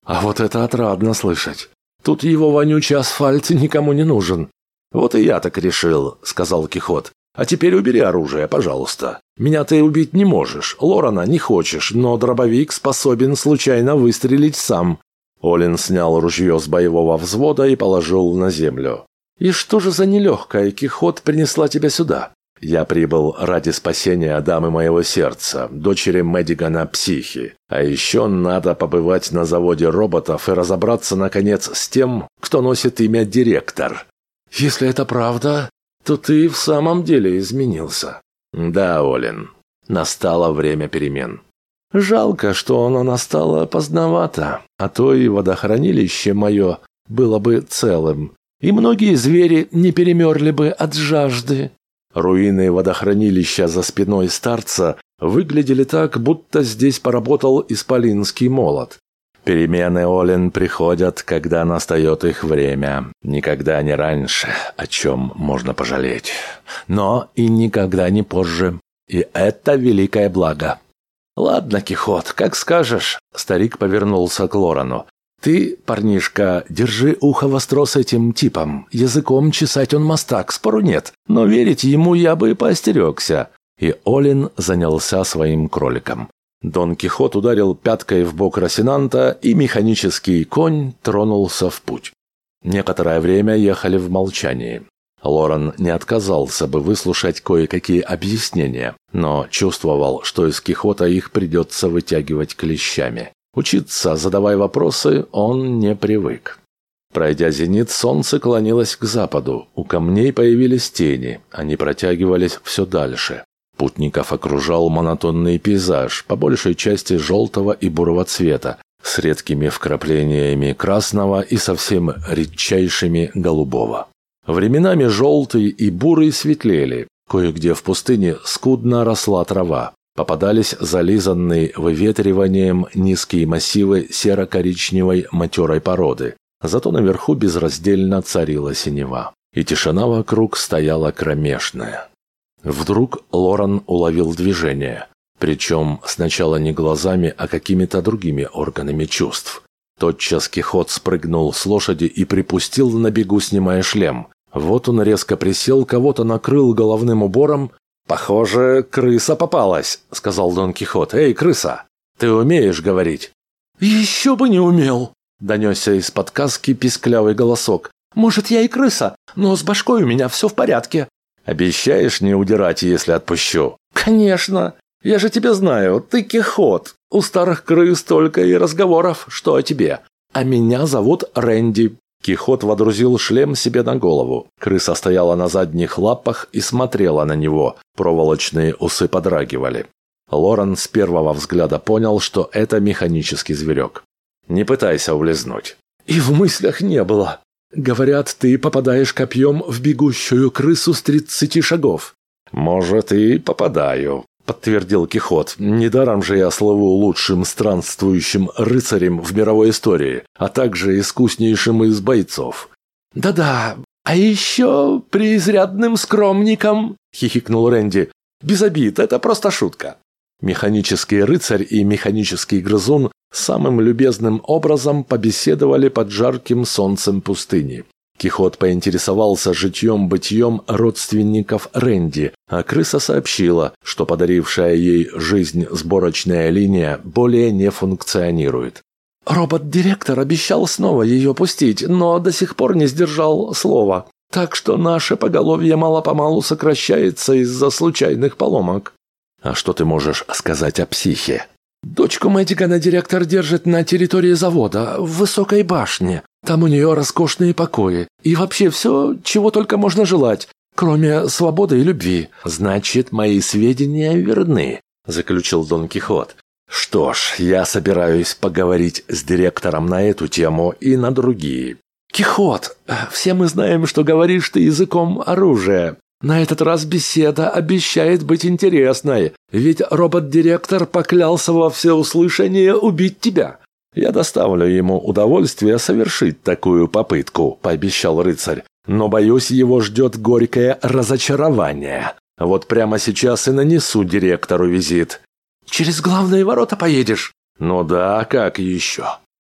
А вот это отрадно слышать. Тут его вонючий асфальт никому не нужен. Вот и я так решил, сказал Кихот. А теперь убери оружие, пожалуйста. Меня ты убить не можешь, Лорана не хочешь, но дробовик способен случайно выстрелить сам. Олин снял ружье с боевого взвода и положил на землю. «И что же за нелегкая, Кихот, принесла тебя сюда?» «Я прибыл ради спасения дамы моего сердца, дочери Мэддигана Психи. А еще надо побывать на заводе роботов и разобраться, наконец, с тем, кто носит имя Директор». «Если это правда, то ты в самом деле изменился». «Да, Олин, настало время перемен». «Жалко, что оно настало поздновато, а то и водохранилище мое было бы целым, и многие звери не перемерли бы от жажды». Руины водохранилища за спиной старца выглядели так, будто здесь поработал исполинский молот. Перемены, Олин, приходят, когда настает их время. Никогда не раньше, о чем можно пожалеть. Но и никогда не позже. И это великое благо. «Ладно, Кихот, как скажешь», — старик повернулся к Лорану. «Ты, парнишка, держи ухо востро с этим типом. Языком чесать он мастак, спору нет. Но верить ему я бы поостерегся». И Олин занялся своим кроликом. Дон Кихот ударил пяткой в бок Росинанта, и механический конь тронулся в путь. Некоторое время ехали в молчании. Лоран не отказался бы выслушать кое-какие объяснения, но чувствовал, что из Кихота их придется вытягивать клещами. Учиться, задавая вопросы, он не привык. Пройдя зенит, солнце клонилось к западу. У камней появились тени, они протягивались все дальше. Путников окружал монотонный пейзаж, по большей части желтого и бурого цвета, с редкими вкраплениями красного и совсем редчайшими голубого. Временами желтый и бурый светлели, кое-где в пустыне скудно росла трава. Попадались зализанные выветриванием низкие массивы серо-коричневой матерой породы. Зато наверху безраздельно царила синева. И тишина вокруг стояла кромешная. Вдруг Лоран уловил движение. Причем сначала не глазами, а какими-то другими органами чувств. Тотчас Кихот спрыгнул с лошади и припустил на бегу, снимая шлем. Вот он резко присел, кого-то накрыл головным убором. «Похоже, крыса попалась», — сказал Дон Кихот. «Эй, крыса, ты умеешь говорить?» «Еще бы не умел», — донесся из-под каски писклявый голосок. «Может, я и крыса, но с башкой у меня все в порядке». «Обещаешь не удирать, если отпущу?» «Конечно. Я же тебя знаю, ты Кихот. У старых крыс только и разговоров, что о тебе. А меня зовут Рэнди». Кихот водрузил шлем себе на голову. Крыса стояла на задних лапах и смотрела на него. Проволочные усы подрагивали. Лоран с первого взгляда понял, что это механический зверек. «Не пытайся улизнуть». «И в мыслях не было. Говорят, ты попадаешь копьем в бегущую крысу с тридцати шагов». «Может, и попадаю», — подтвердил Кихот. «Недаром же я слыву лучшим странствующим рыцарем в мировой истории, а также искуснейшим из бойцов». «Да-да, а еще преизрядным скромником», — хихикнул Рэнди. «Без обид, это просто шутка». Механический рыцарь и механический грызун самым любезным образом побеседовали под жарким солнцем пустыни. Кихот поинтересовался житьем-бытьем родственников Рэнди, а крыса сообщила, что подарившая ей жизнь сборочная линия более не функционирует. «Робот-директор обещал снова ее пустить, но до сих пор не сдержал слова, так что наше поголовье мало-помалу сокращается из-за случайных поломок». «А что ты можешь сказать о Психе?» «Дочку Мэддигана директор держит на территории завода, в высокой башне. Там у нее роскошные покои. И вообще все, чего только можно желать, кроме свободы и любви». «Значит, мои сведения верны», — заключил Дон Кихот. «Что ж, я собираюсь поговорить с директором на эту тему и на другие». «Кихот, все мы знаем, что говоришь ты языком оружия. На этот раз беседа обещает быть интересной, ведь робот-директор поклялся во всеуслышание убить тебя». «Я доставлю ему удовольствие совершить такую попытку», – пообещал рыцарь. «Но, боюсь, его ждет горькое разочарование. Вот прямо сейчас и нанесу директору визит». «Через главные ворота поедешь?» «Ну да, как еще?»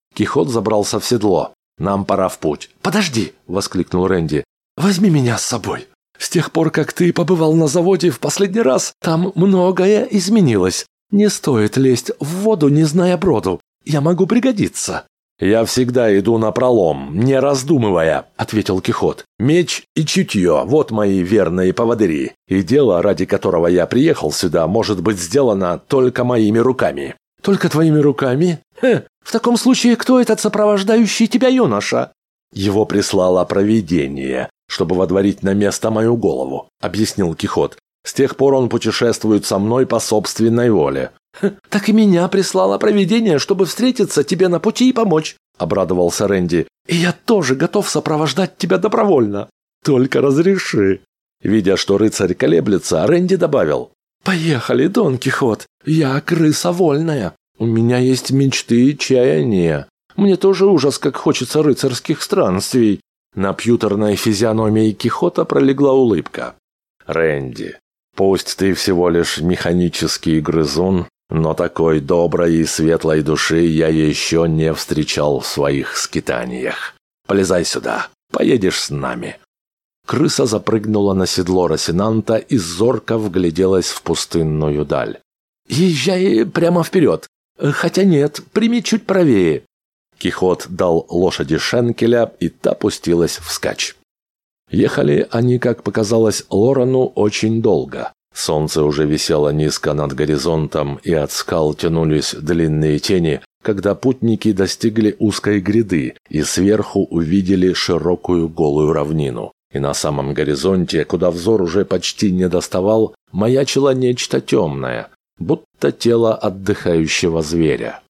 Кихот забрался в седло. «Нам пора в путь». «Подожди!» – воскликнул Рэнди. «Возьми меня с собой. С тех пор, как ты побывал на заводе в последний раз, там многое изменилось. Не стоит лезть в воду, не зная броду. Я могу пригодиться». «Я всегда иду напролом, не раздумывая», – ответил Кихот. «Меч и чутье – вот мои верные поводыри. И дело, ради которого я приехал сюда, может быть сделано только моими руками». «Только твоими руками? Хе, в таком случае, кто этот сопровождающий тебя юноша?» «Его прислало провидение, чтобы водворить на место мою голову», – объяснил Кихот. «С тех пор он путешествует со мной по собственной воле». «Так и меня прислало провидение, чтобы встретиться тебе на пути и помочь», – обрадовался Рэнди. «И я тоже готов сопровождать тебя добровольно. Только разреши». Видя, что рыцарь колеблется, Рэнди добавил: «Поехали, Дон Кихот, я крыса вольная. У меня есть мечты и чаяния. Мне тоже ужас, как хочется рыцарских странствий». На пьютерной физиономии Кихота пролегла улыбка. «Рэнди, пусть ты всего лишь механический грызун, но такой доброй и светлой души я еще не встречал в своих скитаниях. Полезай сюда, поедешь с нами». Крыса запрыгнула на седло Росинанта и зорко вгляделась в пустынную даль. «Езжай прямо вперед. Хотя нет, прими чуть правее». Кихот дал лошади шенкеля, и та пустилась вскачь. Ехали они, как показалось Лорану, очень долго. Солнце уже висело низко над горизонтом, и от скал тянулись длинные тени, когда путники достигли узкой гряды и сверху увидели широкую голую равнину. И на самом горизонте, куда взор уже почти не доставал, маячило нечто темное, будто тело отдыхающего зверя.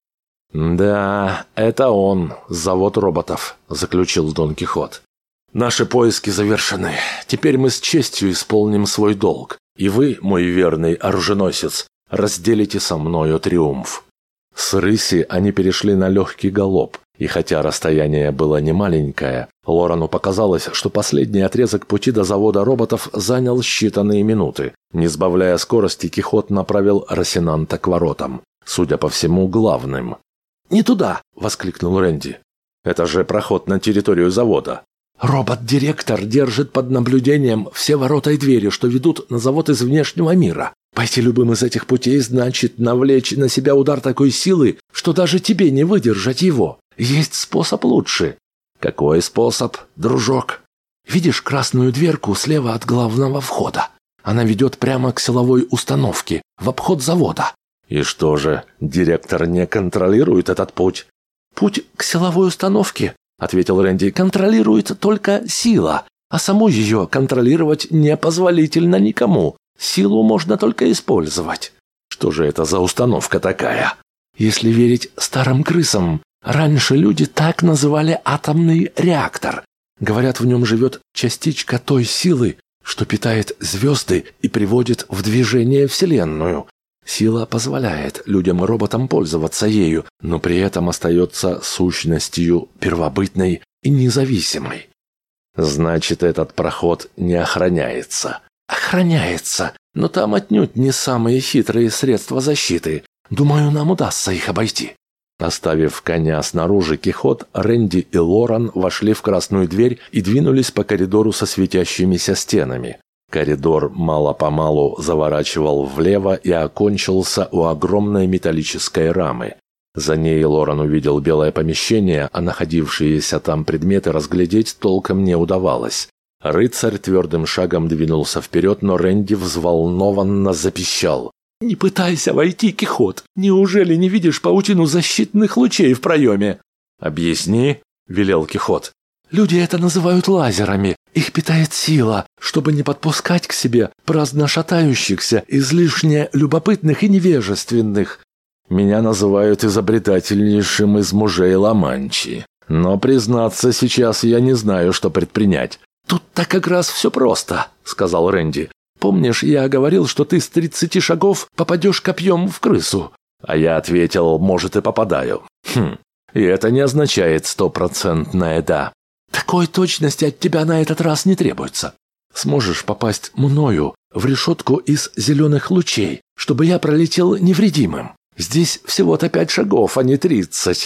«Да, это он, завод роботов», – заключил Дон Кихот. «Наши поиски завершены. Теперь мы с честью исполним свой долг. И вы, мой верный оруженосец, разделите со мною триумф». С рыси они перешли на легкий галоп, и хотя расстояние было немаленькое, Лорану показалось, что последний отрезок пути до завода роботов занял считанные минуты. Не сбавляя скорости, Кихот направил Росинанта к воротам, судя по всему, главным. «Не туда!» – воскликнул Рэнди. «Это же проход на территорию завода». «Робот-директор держит под наблюдением все ворота и двери, что ведут на завод из внешнего мира. Пойти любым из этих путей значит навлечь на себя удар такой силы, что даже тебе не выдержать его. Есть способ лучше». «Какой способ, дружок?» «Видишь красную дверку слева от главного входа? Она ведет прямо к силовой установке, в обход завода». «И что же, директор не контролирует этот путь?» «Путь к силовой установке», — ответил Рэнди, — «контролирует только сила, а саму ее контролировать непозволительно никому. Силу можно только использовать». «Что же это за установка такая?» «Если верить старым крысам, раньше люди так называли атомный реактор. Говорят, в нем живет частичка той силы, что питает звезды и приводит в движение Вселенную. Сила позволяет людям и роботам пользоваться ею, но при этом остается сущностью первобытной и независимой». «Значит, этот проход не охраняется?» «Охраняется, но там отнюдь не самые хитрые средства защиты. Думаю, нам удастся их обойти». Оставив коня снаружи, Кихот, Рэнди и Лоран вошли в красную дверь и двинулись по коридору со светящимися стенами. Коридор мало-помалу заворачивал влево и окончился у огромной металлической рамы. За ней Лоран увидел белое помещение, а находившиеся там предметы разглядеть толком не удавалось. Рыцарь твердым шагом двинулся вперед, но Рэнди взволнованно запищал. «Не пытайся войти, Кихот! Неужели не видишь паутину защитных лучей в проеме?» «Объясни», — велел Кихот. «Люди это называют лазерами. Их питает сила, чтобы не подпускать к себе праздно шатающихся, излишне любопытных и невежественных. Меня называют изобретательнейшим из мужей Ла-Манчи. Но, признаться, сейчас я не знаю, что предпринять». «Тут-то как раз все просто», — сказал Рэнди. «Помнишь, я говорил, что ты с тридцати шагов попадешь копьем в крысу?» А я ответил, может, и попадаю. Хм, и это не означает стопроцентное «да». «Такой точности от тебя на этот раз не требуется. Сможешь попасть мною в решетку из зеленых лучей, чтобы я пролетел невредимым. Здесь всего-то пять шагов, а не тридцать».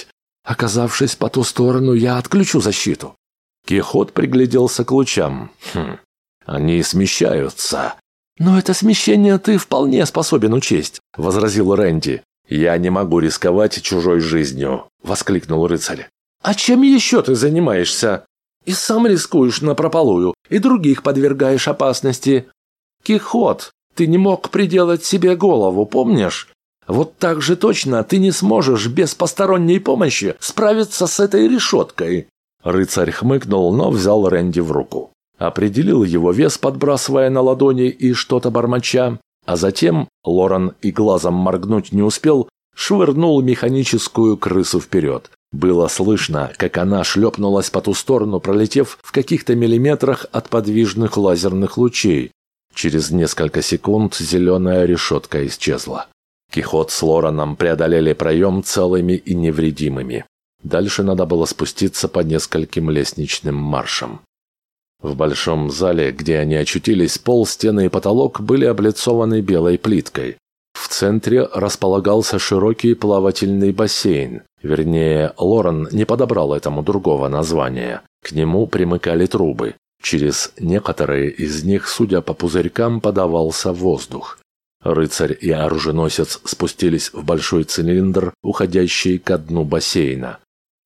Оказавшись по ту сторону, я отключу защиту». Кихот пригляделся к лучам. «Хм, они смещаются». «Но это смещение ты вполне способен учесть», — возразил Рэнди. «Я не могу рисковать чужой жизнью», — воскликнул рыцарь. «А чем еще ты занимаешься? И сам рискуешь напропалую, и других подвергаешь опасности. Кихот, ты не мог приделать себе голову, помнишь? Вот так же точно ты не сможешь без посторонней помощи справиться с этой решеткой». Рыцарь хмыкнул, но взял Рэнди в руку. Определил его вес, подбрасывая на ладони и что-то бормоча, а затем, Лоран и глазом моргнуть не успел, швырнул механическую крысу вперед. Было слышно, как она шлепнулась по ту сторону, пролетев в каких-то миллиметрах от подвижных лазерных лучей. Через несколько секунд зеленая решетка исчезла. Кихот с Лораном преодолели проем целыми и невредимыми. Дальше надо было спуститься по нескольким лестничным маршам. В большом зале, где они очутились, пол, стены и потолок были облицованы белой плиткой. В центре располагался широкий плавательный бассейн. Вернее, Лоран не подобрал этому другого названия. К нему примыкали трубы. Через некоторые из них, судя по пузырькам, подавался воздух. Рыцарь и оруженосец спустились в большой цилиндр, уходящий ко дну бассейна.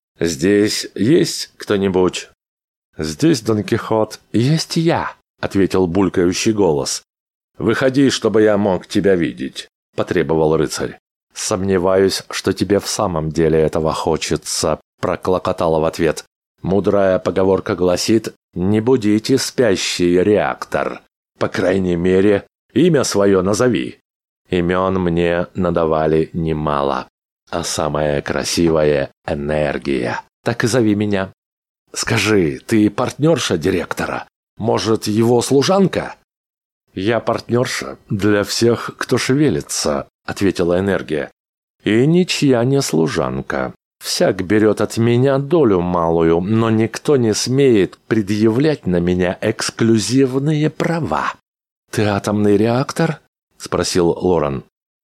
«Здесь есть кто-нибудь?» «Здесь, Дон Кихот, есть я», — ответил булькающий голос. «Выходи, чтобы я мог тебя видеть», — потребовал рыцарь. «Сомневаюсь, что тебе в самом деле этого хочется», — проклокотала в ответ. «Мудрая поговорка гласит: не будите спящий реактор. По крайней мере, имя свое назови». Имен мне надавали немало, а самое красивое — энергия. Так и зови меня. «Скажи, ты партнерша директора? Может, его служанка?» «Я партнерша для всех, кто шевелится», — ответила энергия. «И ничья не служанка. Всяк берет от меня долю малую, но никто не смеет предъявлять на меня эксклюзивные права». «Ты атомный реактор?» — спросил Лоран.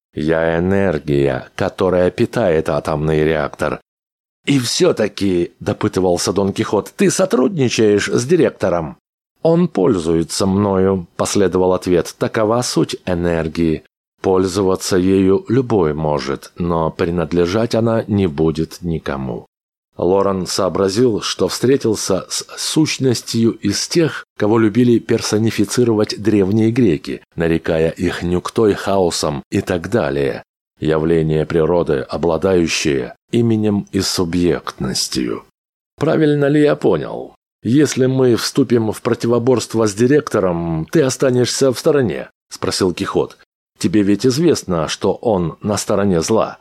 «Я энергия, которая питает атомный реактор». «И все-таки», — допытывался Дон Кихот, — «ты сотрудничаешь с директором?» «Он пользуется мною», — последовал ответ. «Такова суть энергии. Пользоваться ею любой может, но принадлежать она не будет никому». Лоран сообразил, что встретился с сущностью из тех, кого любили персонифицировать древние греки, нарекая их нюктой, хаосом и так далее. Явление природы, обладающее именем и субъектностью. «Правильно ли я понял? Если мы вступим в противоборство с директором, ты останешься в стороне?» – спросил Кихот. «Тебе ведь известно, что он на стороне зла».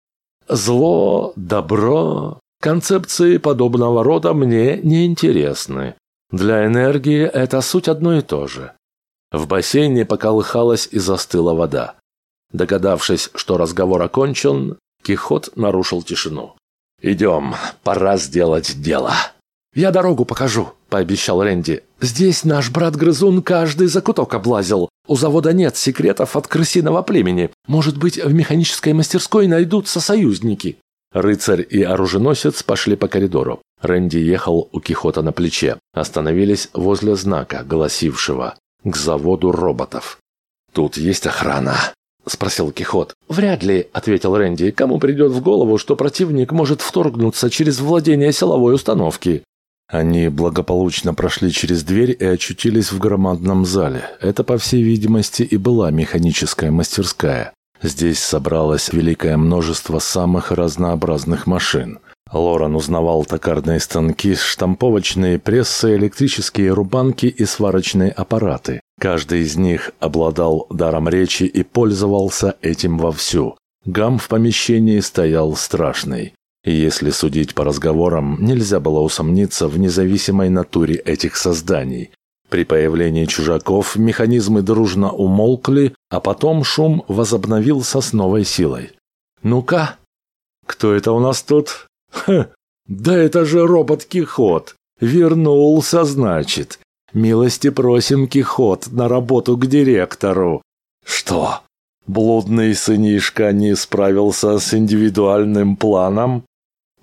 «Зло, добро, концепции подобного рода мне не интересны. Для энергии это суть одно и то же». В бассейне поколыхалась и застыла вода. Догадавшись, что разговор окончен, Кихот нарушил тишину. «Идем, пора сделать дело». «Я дорогу покажу», — пообещал Рэнди. «Здесь наш брат-грызун каждый закуток облазил. У завода нет секретов от крысиного племени. Может быть, в механической мастерской найдутся союзники». Рыцарь и оруженосец пошли по коридору. Рэнди ехал у Кихота на плече. Остановились возле знака, гласившего «К заводу роботов». «Тут есть охрана?» — спросил Кихот. «Вряд ли», — ответил Рэнди. «Кому придет в голову, что противник может вторгнуться через владение силовой установки?» Они благополучно прошли через дверь и очутились в громадном зале. Это, по всей видимости, и была механическая мастерская. Здесь собралось великое множество самых разнообразных машин. Лоран узнавал токарные станки, штамповочные прессы, электрические рубанки и сварочные аппараты. Каждый из них обладал даром речи и пользовался этим вовсю. Гам в помещении стоял страшный. И если судить по разговорам, нельзя было усомниться в независимой натуре этих созданий. При появлении чужаков механизмы дружно умолкли, а потом шум возобновился с новой силой. «Ну-ка, кто это у нас тут?» «Ха, да это же робот Кихот! Вернулся, значит! Милости просим, Кихот, на работу к директору!» «Что, блудный сынишка не справился с индивидуальным планом?»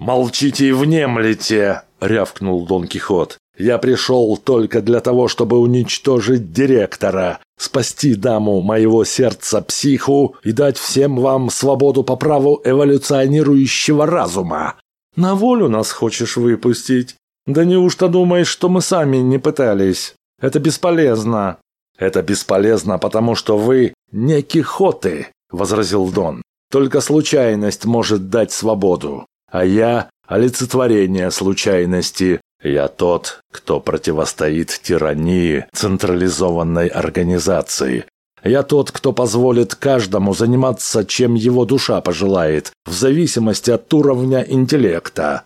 «Молчите и внемлите!» — рявкнул Дон Кихот. «Я пришел только для того, чтобы уничтожить директора, спасти даму моего сердца психу и дать всем вам свободу по праву эволюционирующего разума». «На волю нас хочешь выпустить? Да неужто думаешь, что мы сами не пытались? Это бесполезно». «Это бесполезно, потому что вы не Кихоты», — возразил Дон. «Только случайность может дать свободу, а я — олицетворение случайности. Я тот, кто противостоит тирании централизованной организации. Я тот, кто позволит каждому заниматься, чем его душа пожелает, в зависимости от уровня интеллекта».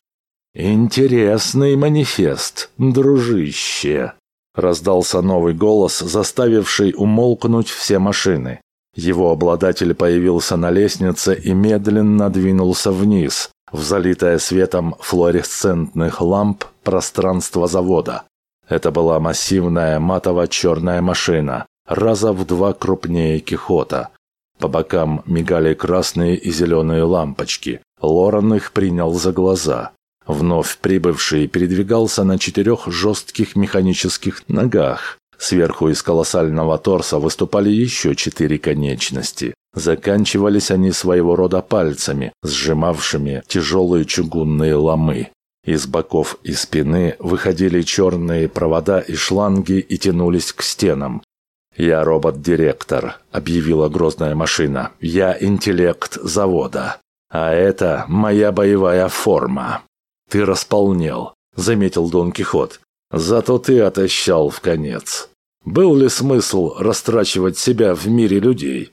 «Интересный манифест, дружище», — раздался новый голос, заставивший умолкнуть все машины. Его обладатель появился на лестнице и медленно двинулся вниз, в залитое светом флуоресцентных ламп пространство завода. Это была массивная матово-черная машина, раза в два крупнее Кихота. По бокам мигали красные и зеленые лампочки. Лоран их принял за глаза. Вновь прибывший передвигался на четырех жестких механических ногах. Сверху из колоссального торса выступали еще четыре конечности. Заканчивались они своего рода пальцами, сжимавшими тяжелые чугунные ломы. Из боков и спины выходили черные провода и шланги и тянулись к стенам. «Я робот-директор», — объявила грозная машина. «Я интеллект завода. А это моя боевая форма». «Ты располнел», — заметил Дон Кихот. «Зато ты отощал вконец. Был ли смысл растрачивать себя в мире людей?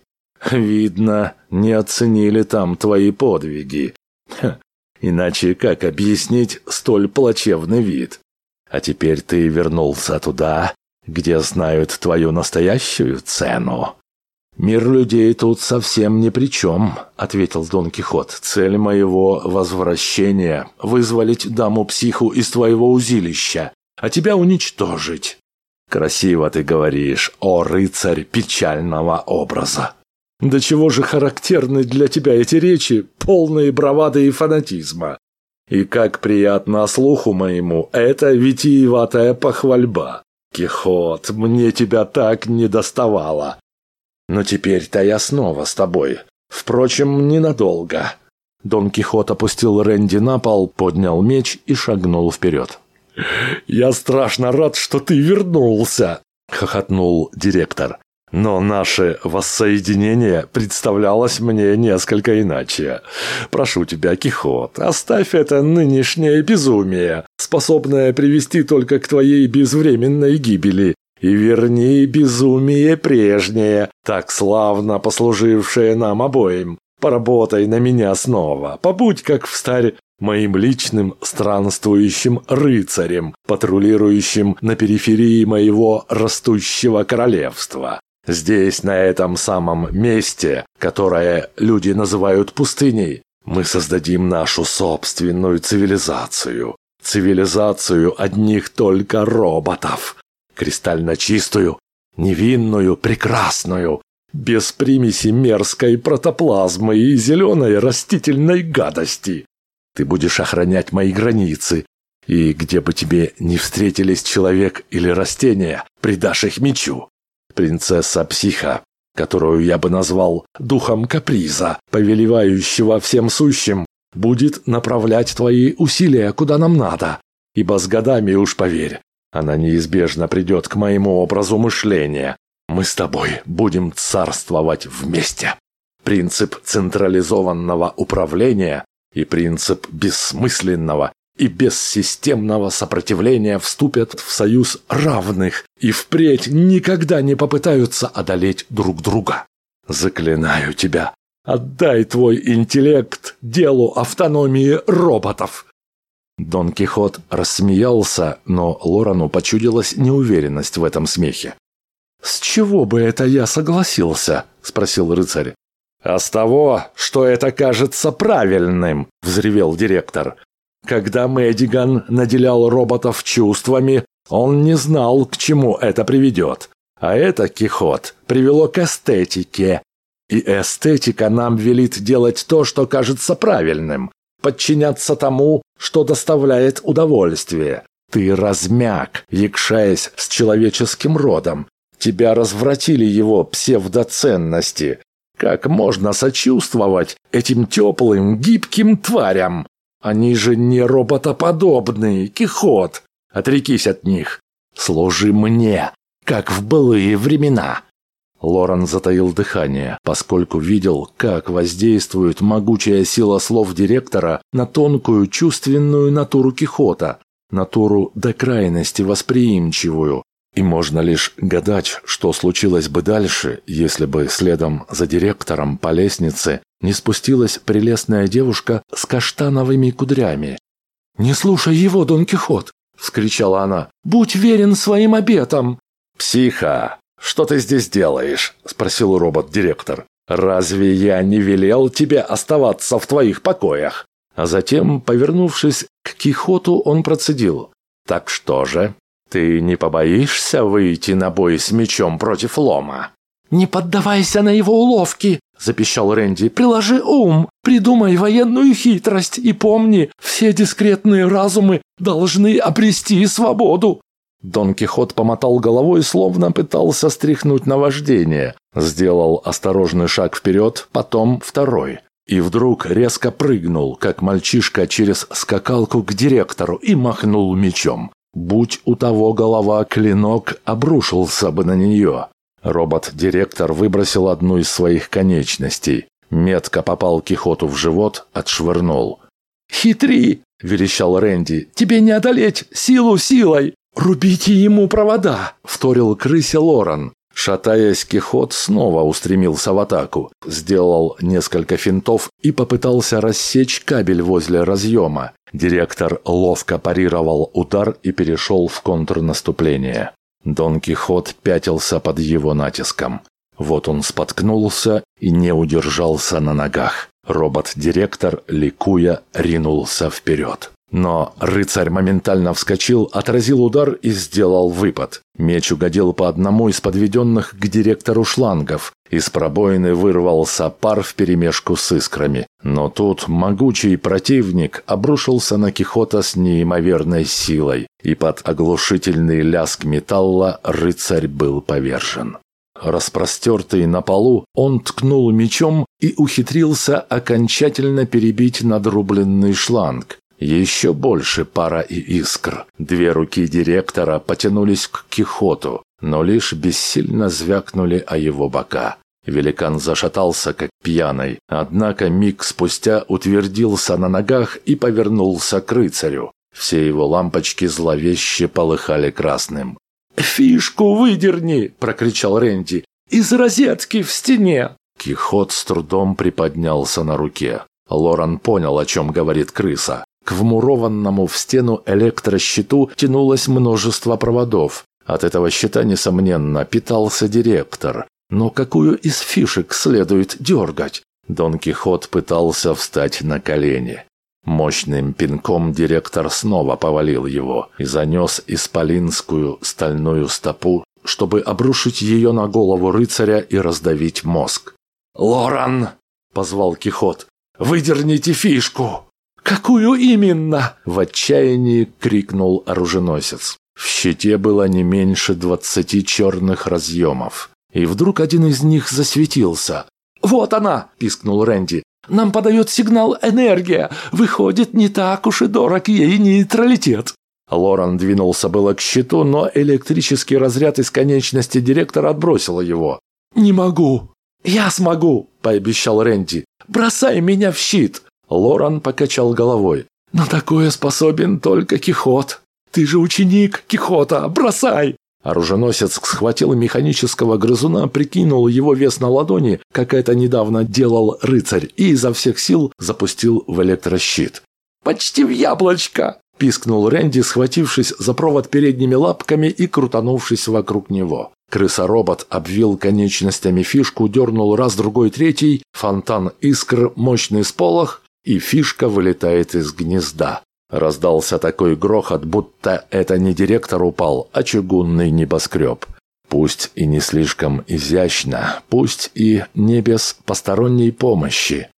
Видно, не оценили там твои подвиги. Ха, иначе как объяснить столь плачевный вид? А теперь ты вернулся туда, где знают твою настоящую цену». «Мир людей тут совсем ни при чем», — ответил Дон Кихот. «Цель моего возвращения — вызволить даму-психу из твоего узилища, а тебя уничтожить». «Красиво ты говоришь, о рыцарь печального образа». «Да чего же характерны для тебя эти речи, полные бравады и фанатизма? И как приятно слуху моему эта витиеватая похвальба. Кихот, мне тебя так недоставало. Но теперь-то я снова с тобой. Впрочем, ненадолго». Дон Кихот опустил Рэнди на пол, поднял меч и шагнул вперед. «Я страшно рад, что ты вернулся», — хохотнул директор. «Но наше воссоединение представлялось мне несколько иначе. Прошу тебя, Кихот, оставь это нынешнее безумие, способное привести только к твоей безвременной гибели, и верни безумие прежнее, так славно послужившее нам обоим. Поработай на меня снова, побудь как встарь моим личным странствующим рыцарем, патрулирующим на периферии моего растущего королевства. Здесь, на этом самом месте, которое люди называют пустыней, мы создадим нашу собственную цивилизацию. Цивилизацию одних только роботов. Кристально чистую, невинную, прекрасную, без примеси мерзкой протоплазмы и зеленой растительной гадости. Ты будешь охранять мои границы, и где бы тебе ни встретились человек или растение, придашь их мечу. Принцесса Психа, которую я бы назвал духом каприза, повелевающего всем сущим, будет направлять твои усилия куда нам надо, ибо с годами, уж поверь, она неизбежно придет к моему образу мышления. Мы с тобой будем царствовать вместе. Принцип централизованного управления и принцип бессмысленного и бессистемного сопротивления вступят в союз равных и впредь никогда не попытаются одолеть друг друга. Заклинаю тебя, отдай твой интеллект делу автономии роботов». Дон Кихот рассмеялся, но Лорану почудилась неуверенность в этом смехе. «С чего бы это я согласился?» – спросил рыцарь. «А с того, что это кажется правильным», – взревел директор. «Когда Мэддиган наделял роботов чувствами, он не знал, к чему это приведет. А это, Кихот, привело к эстетике. И эстетика нам велит делать то, что кажется правильным. подчиняться тому, что доставляет удовольствие. Ты размяк, якшаясь с человеческим родом. Тебя развратили его псевдоценности. Как можно сочувствовать этим теплым, гибким тварям? Они же не роботоподобные, Кихот. Отрекись от них. Служи мне, как в былые времена. Лоран затаил дыхание, поскольку видел, как воздействует могучая сила слов директора на тонкую чувственную натуру Кихота, натуру до крайности восприимчивую. И можно лишь гадать, что случилось бы дальше, если бы следом за директором по лестнице не спустилась прелестная девушка с каштановыми кудрями. «Не слушай его, Дон Кихот!» – вскричала она. «Будь верен своим обетам!» «Психа! Что ты здесь делаешь?» – спросил робот-директор. «Разве я не велел тебе оставаться в твоих покоях?» А затем, повернувшись к Кихоту, он процедил. «Так что же, ты не побоишься выйти на бой с мечом против Лома?» «Не поддавайся на его уловки!» – запищал Рэнди. «Приложи ум, придумай военную хитрость и помни, все дискретные разумы должны обрести свободу!» Дон Кихот помотал головой, словно пытался стряхнуть наваждение. Сделал осторожный шаг вперед, потом второй. И вдруг резко прыгнул, как мальчишка, через скакалку к директору и махнул мечом. Будь у того голова, клинок обрушился бы на нее. Робот-директор выбросил одну из своих конечностей. Метко попал Кихоту в живот, отшвырнул. «Хитри!» – верещал Рэнди. «Тебе не одолеть силу силой!» «Рубите ему провода!» – вторил крысе Лоран. Шатаясь, Кихот снова устремился в атаку, сделал несколько финтов и попытался рассечь кабель возле разъема. Директор ловко парировал удар и перешел в контрнаступление. Дон Кихот пятился под его натиском. Вот он споткнулся и не удержался на ногах. Робот-директор, ликуя, ринулся вперед. Но рыцарь моментально вскочил, отразил удар и сделал выпад. Меч угодил по одному из подведенных к директору шлангов. Из пробоины вырвался пар вперемешку с искрами. Но тут могучий противник обрушился на Кихота с неимоверной силой, и под оглушительный лязг металла рыцарь был повержен. Распростертый на полу, он ткнул мечом и ухитрился окончательно перебить надрубленный шланг. Еще больше пара и искр. Две руки директора потянулись к Кихоту, но лишь бессильно звякнули о его бока. Великан зашатался, как пьяный, однако миг спустя утвердился на ногах и повернулся к рыцарю. Все его лампочки зловеще полыхали красным. «Фишку выдерни!» – прокричал Рэнди. «Из розетки в стене!» Кихот с трудом приподнялся на руке. Лоран понял, о чем говорит крыса. К вмурованному в стену электрощиту тянулось множество проводов. От этого щита, несомненно, питался директор. Но какую из фишек следует дергать? Дон Кихот пытался встать на колени. Мощным пинком директор снова повалил его и занес исполинскую стальную стопу, чтобы обрушить ее на голову рыцаря и раздавить мозг. «Лоран!» – позвал Кихот. «Выдерните фишку!» «Какую именно?» – в отчаянии крикнул оруженосец. В щите было не меньше двадцати черных разъемов. И вдруг один из них засветился. «Вот она!» – пискнул Рэнди. «Нам подает сигнал энергия. Выходит, не так уж и дорог ей нейтралитет». Лоран двинулся было к щиту, но электрический разряд из конечности директора отбросил его. «Не могу». «Я смогу», – пообещал Рэнди. «Бросай меня в щит». Лоран покачал головой. «На такое способен только Кихот. Ты же ученик Кихота, бросай!» Оруженосец схватил механического грызуна, прикинул его вес на ладони, как это недавно делал рыцарь, и изо всех сил запустил в электрощит. «Почти в яблочко!» – пискнул Рэнди, схватившись за провод передними лапками и крутанувшись вокруг него. Крыса-робот обвил конечностями фишку, дернул раз, другой, третий, фонтан искр, мощный сполох, и фишка вылетает из гнезда. Раздался такой грохот, будто это не директор упал, а чугунный небоскреб. Пусть и не слишком изящно, пусть и не без посторонней помощи,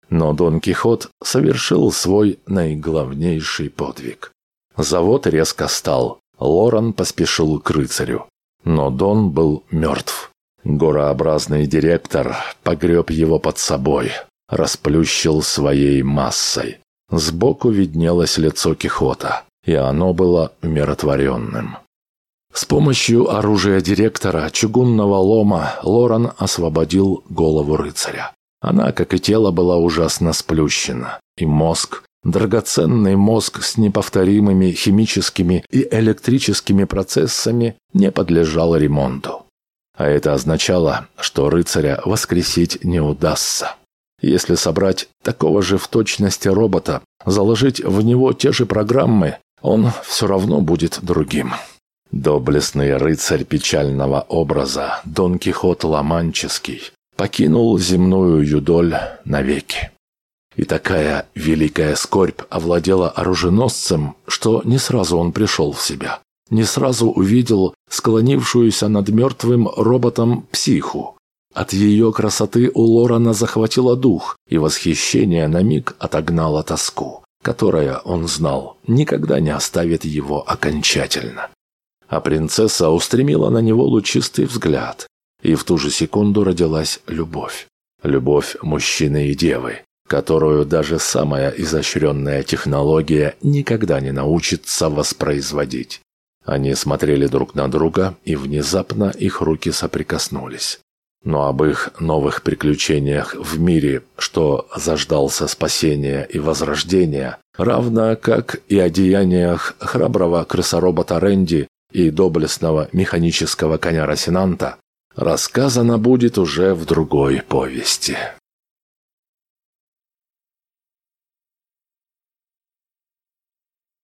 Но Дон Кихот совершил свой наиглавнейший подвиг. Завод резко стал. Лоран поспешил к рыцарю. Но Дон был мертв. Горообразный директор погреб его под собой, расплющил своей массой. Сбоку виднелось лицо Кихота, и оно было умиротворенным. С помощью оружия директора чугунного лома Лоран освободил голову рыцаря. Она, как и тело, была ужасно сплющена, и мозг, драгоценный мозг с неповторимыми химическими и электрическими процессами, не подлежал ремонту. А это означало, что рыцаря воскресить не удастся. Если собрать такого же в точности робота, заложить в него те же программы, он все равно будет другим. Доблестный рыцарь печального образа, Дон Кихот Ла-Манческий, покинул земную юдоль навеки. И такая великая скорбь овладела оруженосцем, что не сразу он пришел в себя. Не сразу увидел склонившуюся над мертвым роботом психу. От ее красоты у Лорана захватило дух, и восхищение на миг отогнало тоску, которая, он знал, никогда не оставит его окончательно. А принцесса устремила на него лучистый взгляд, и в ту же секунду родилась любовь. Любовь мужчины и девы, которую даже самая изощренная технология никогда не научится воспроизводить. Они смотрели друг на друга, и внезапно их руки соприкоснулись. Но об их новых приключениях в мире, что заждался спасения и возрождения, равно как и о деяниях храброго крысоробота Рэнди и доблестного механического коня Росинанта, рассказано будет уже в другой повести.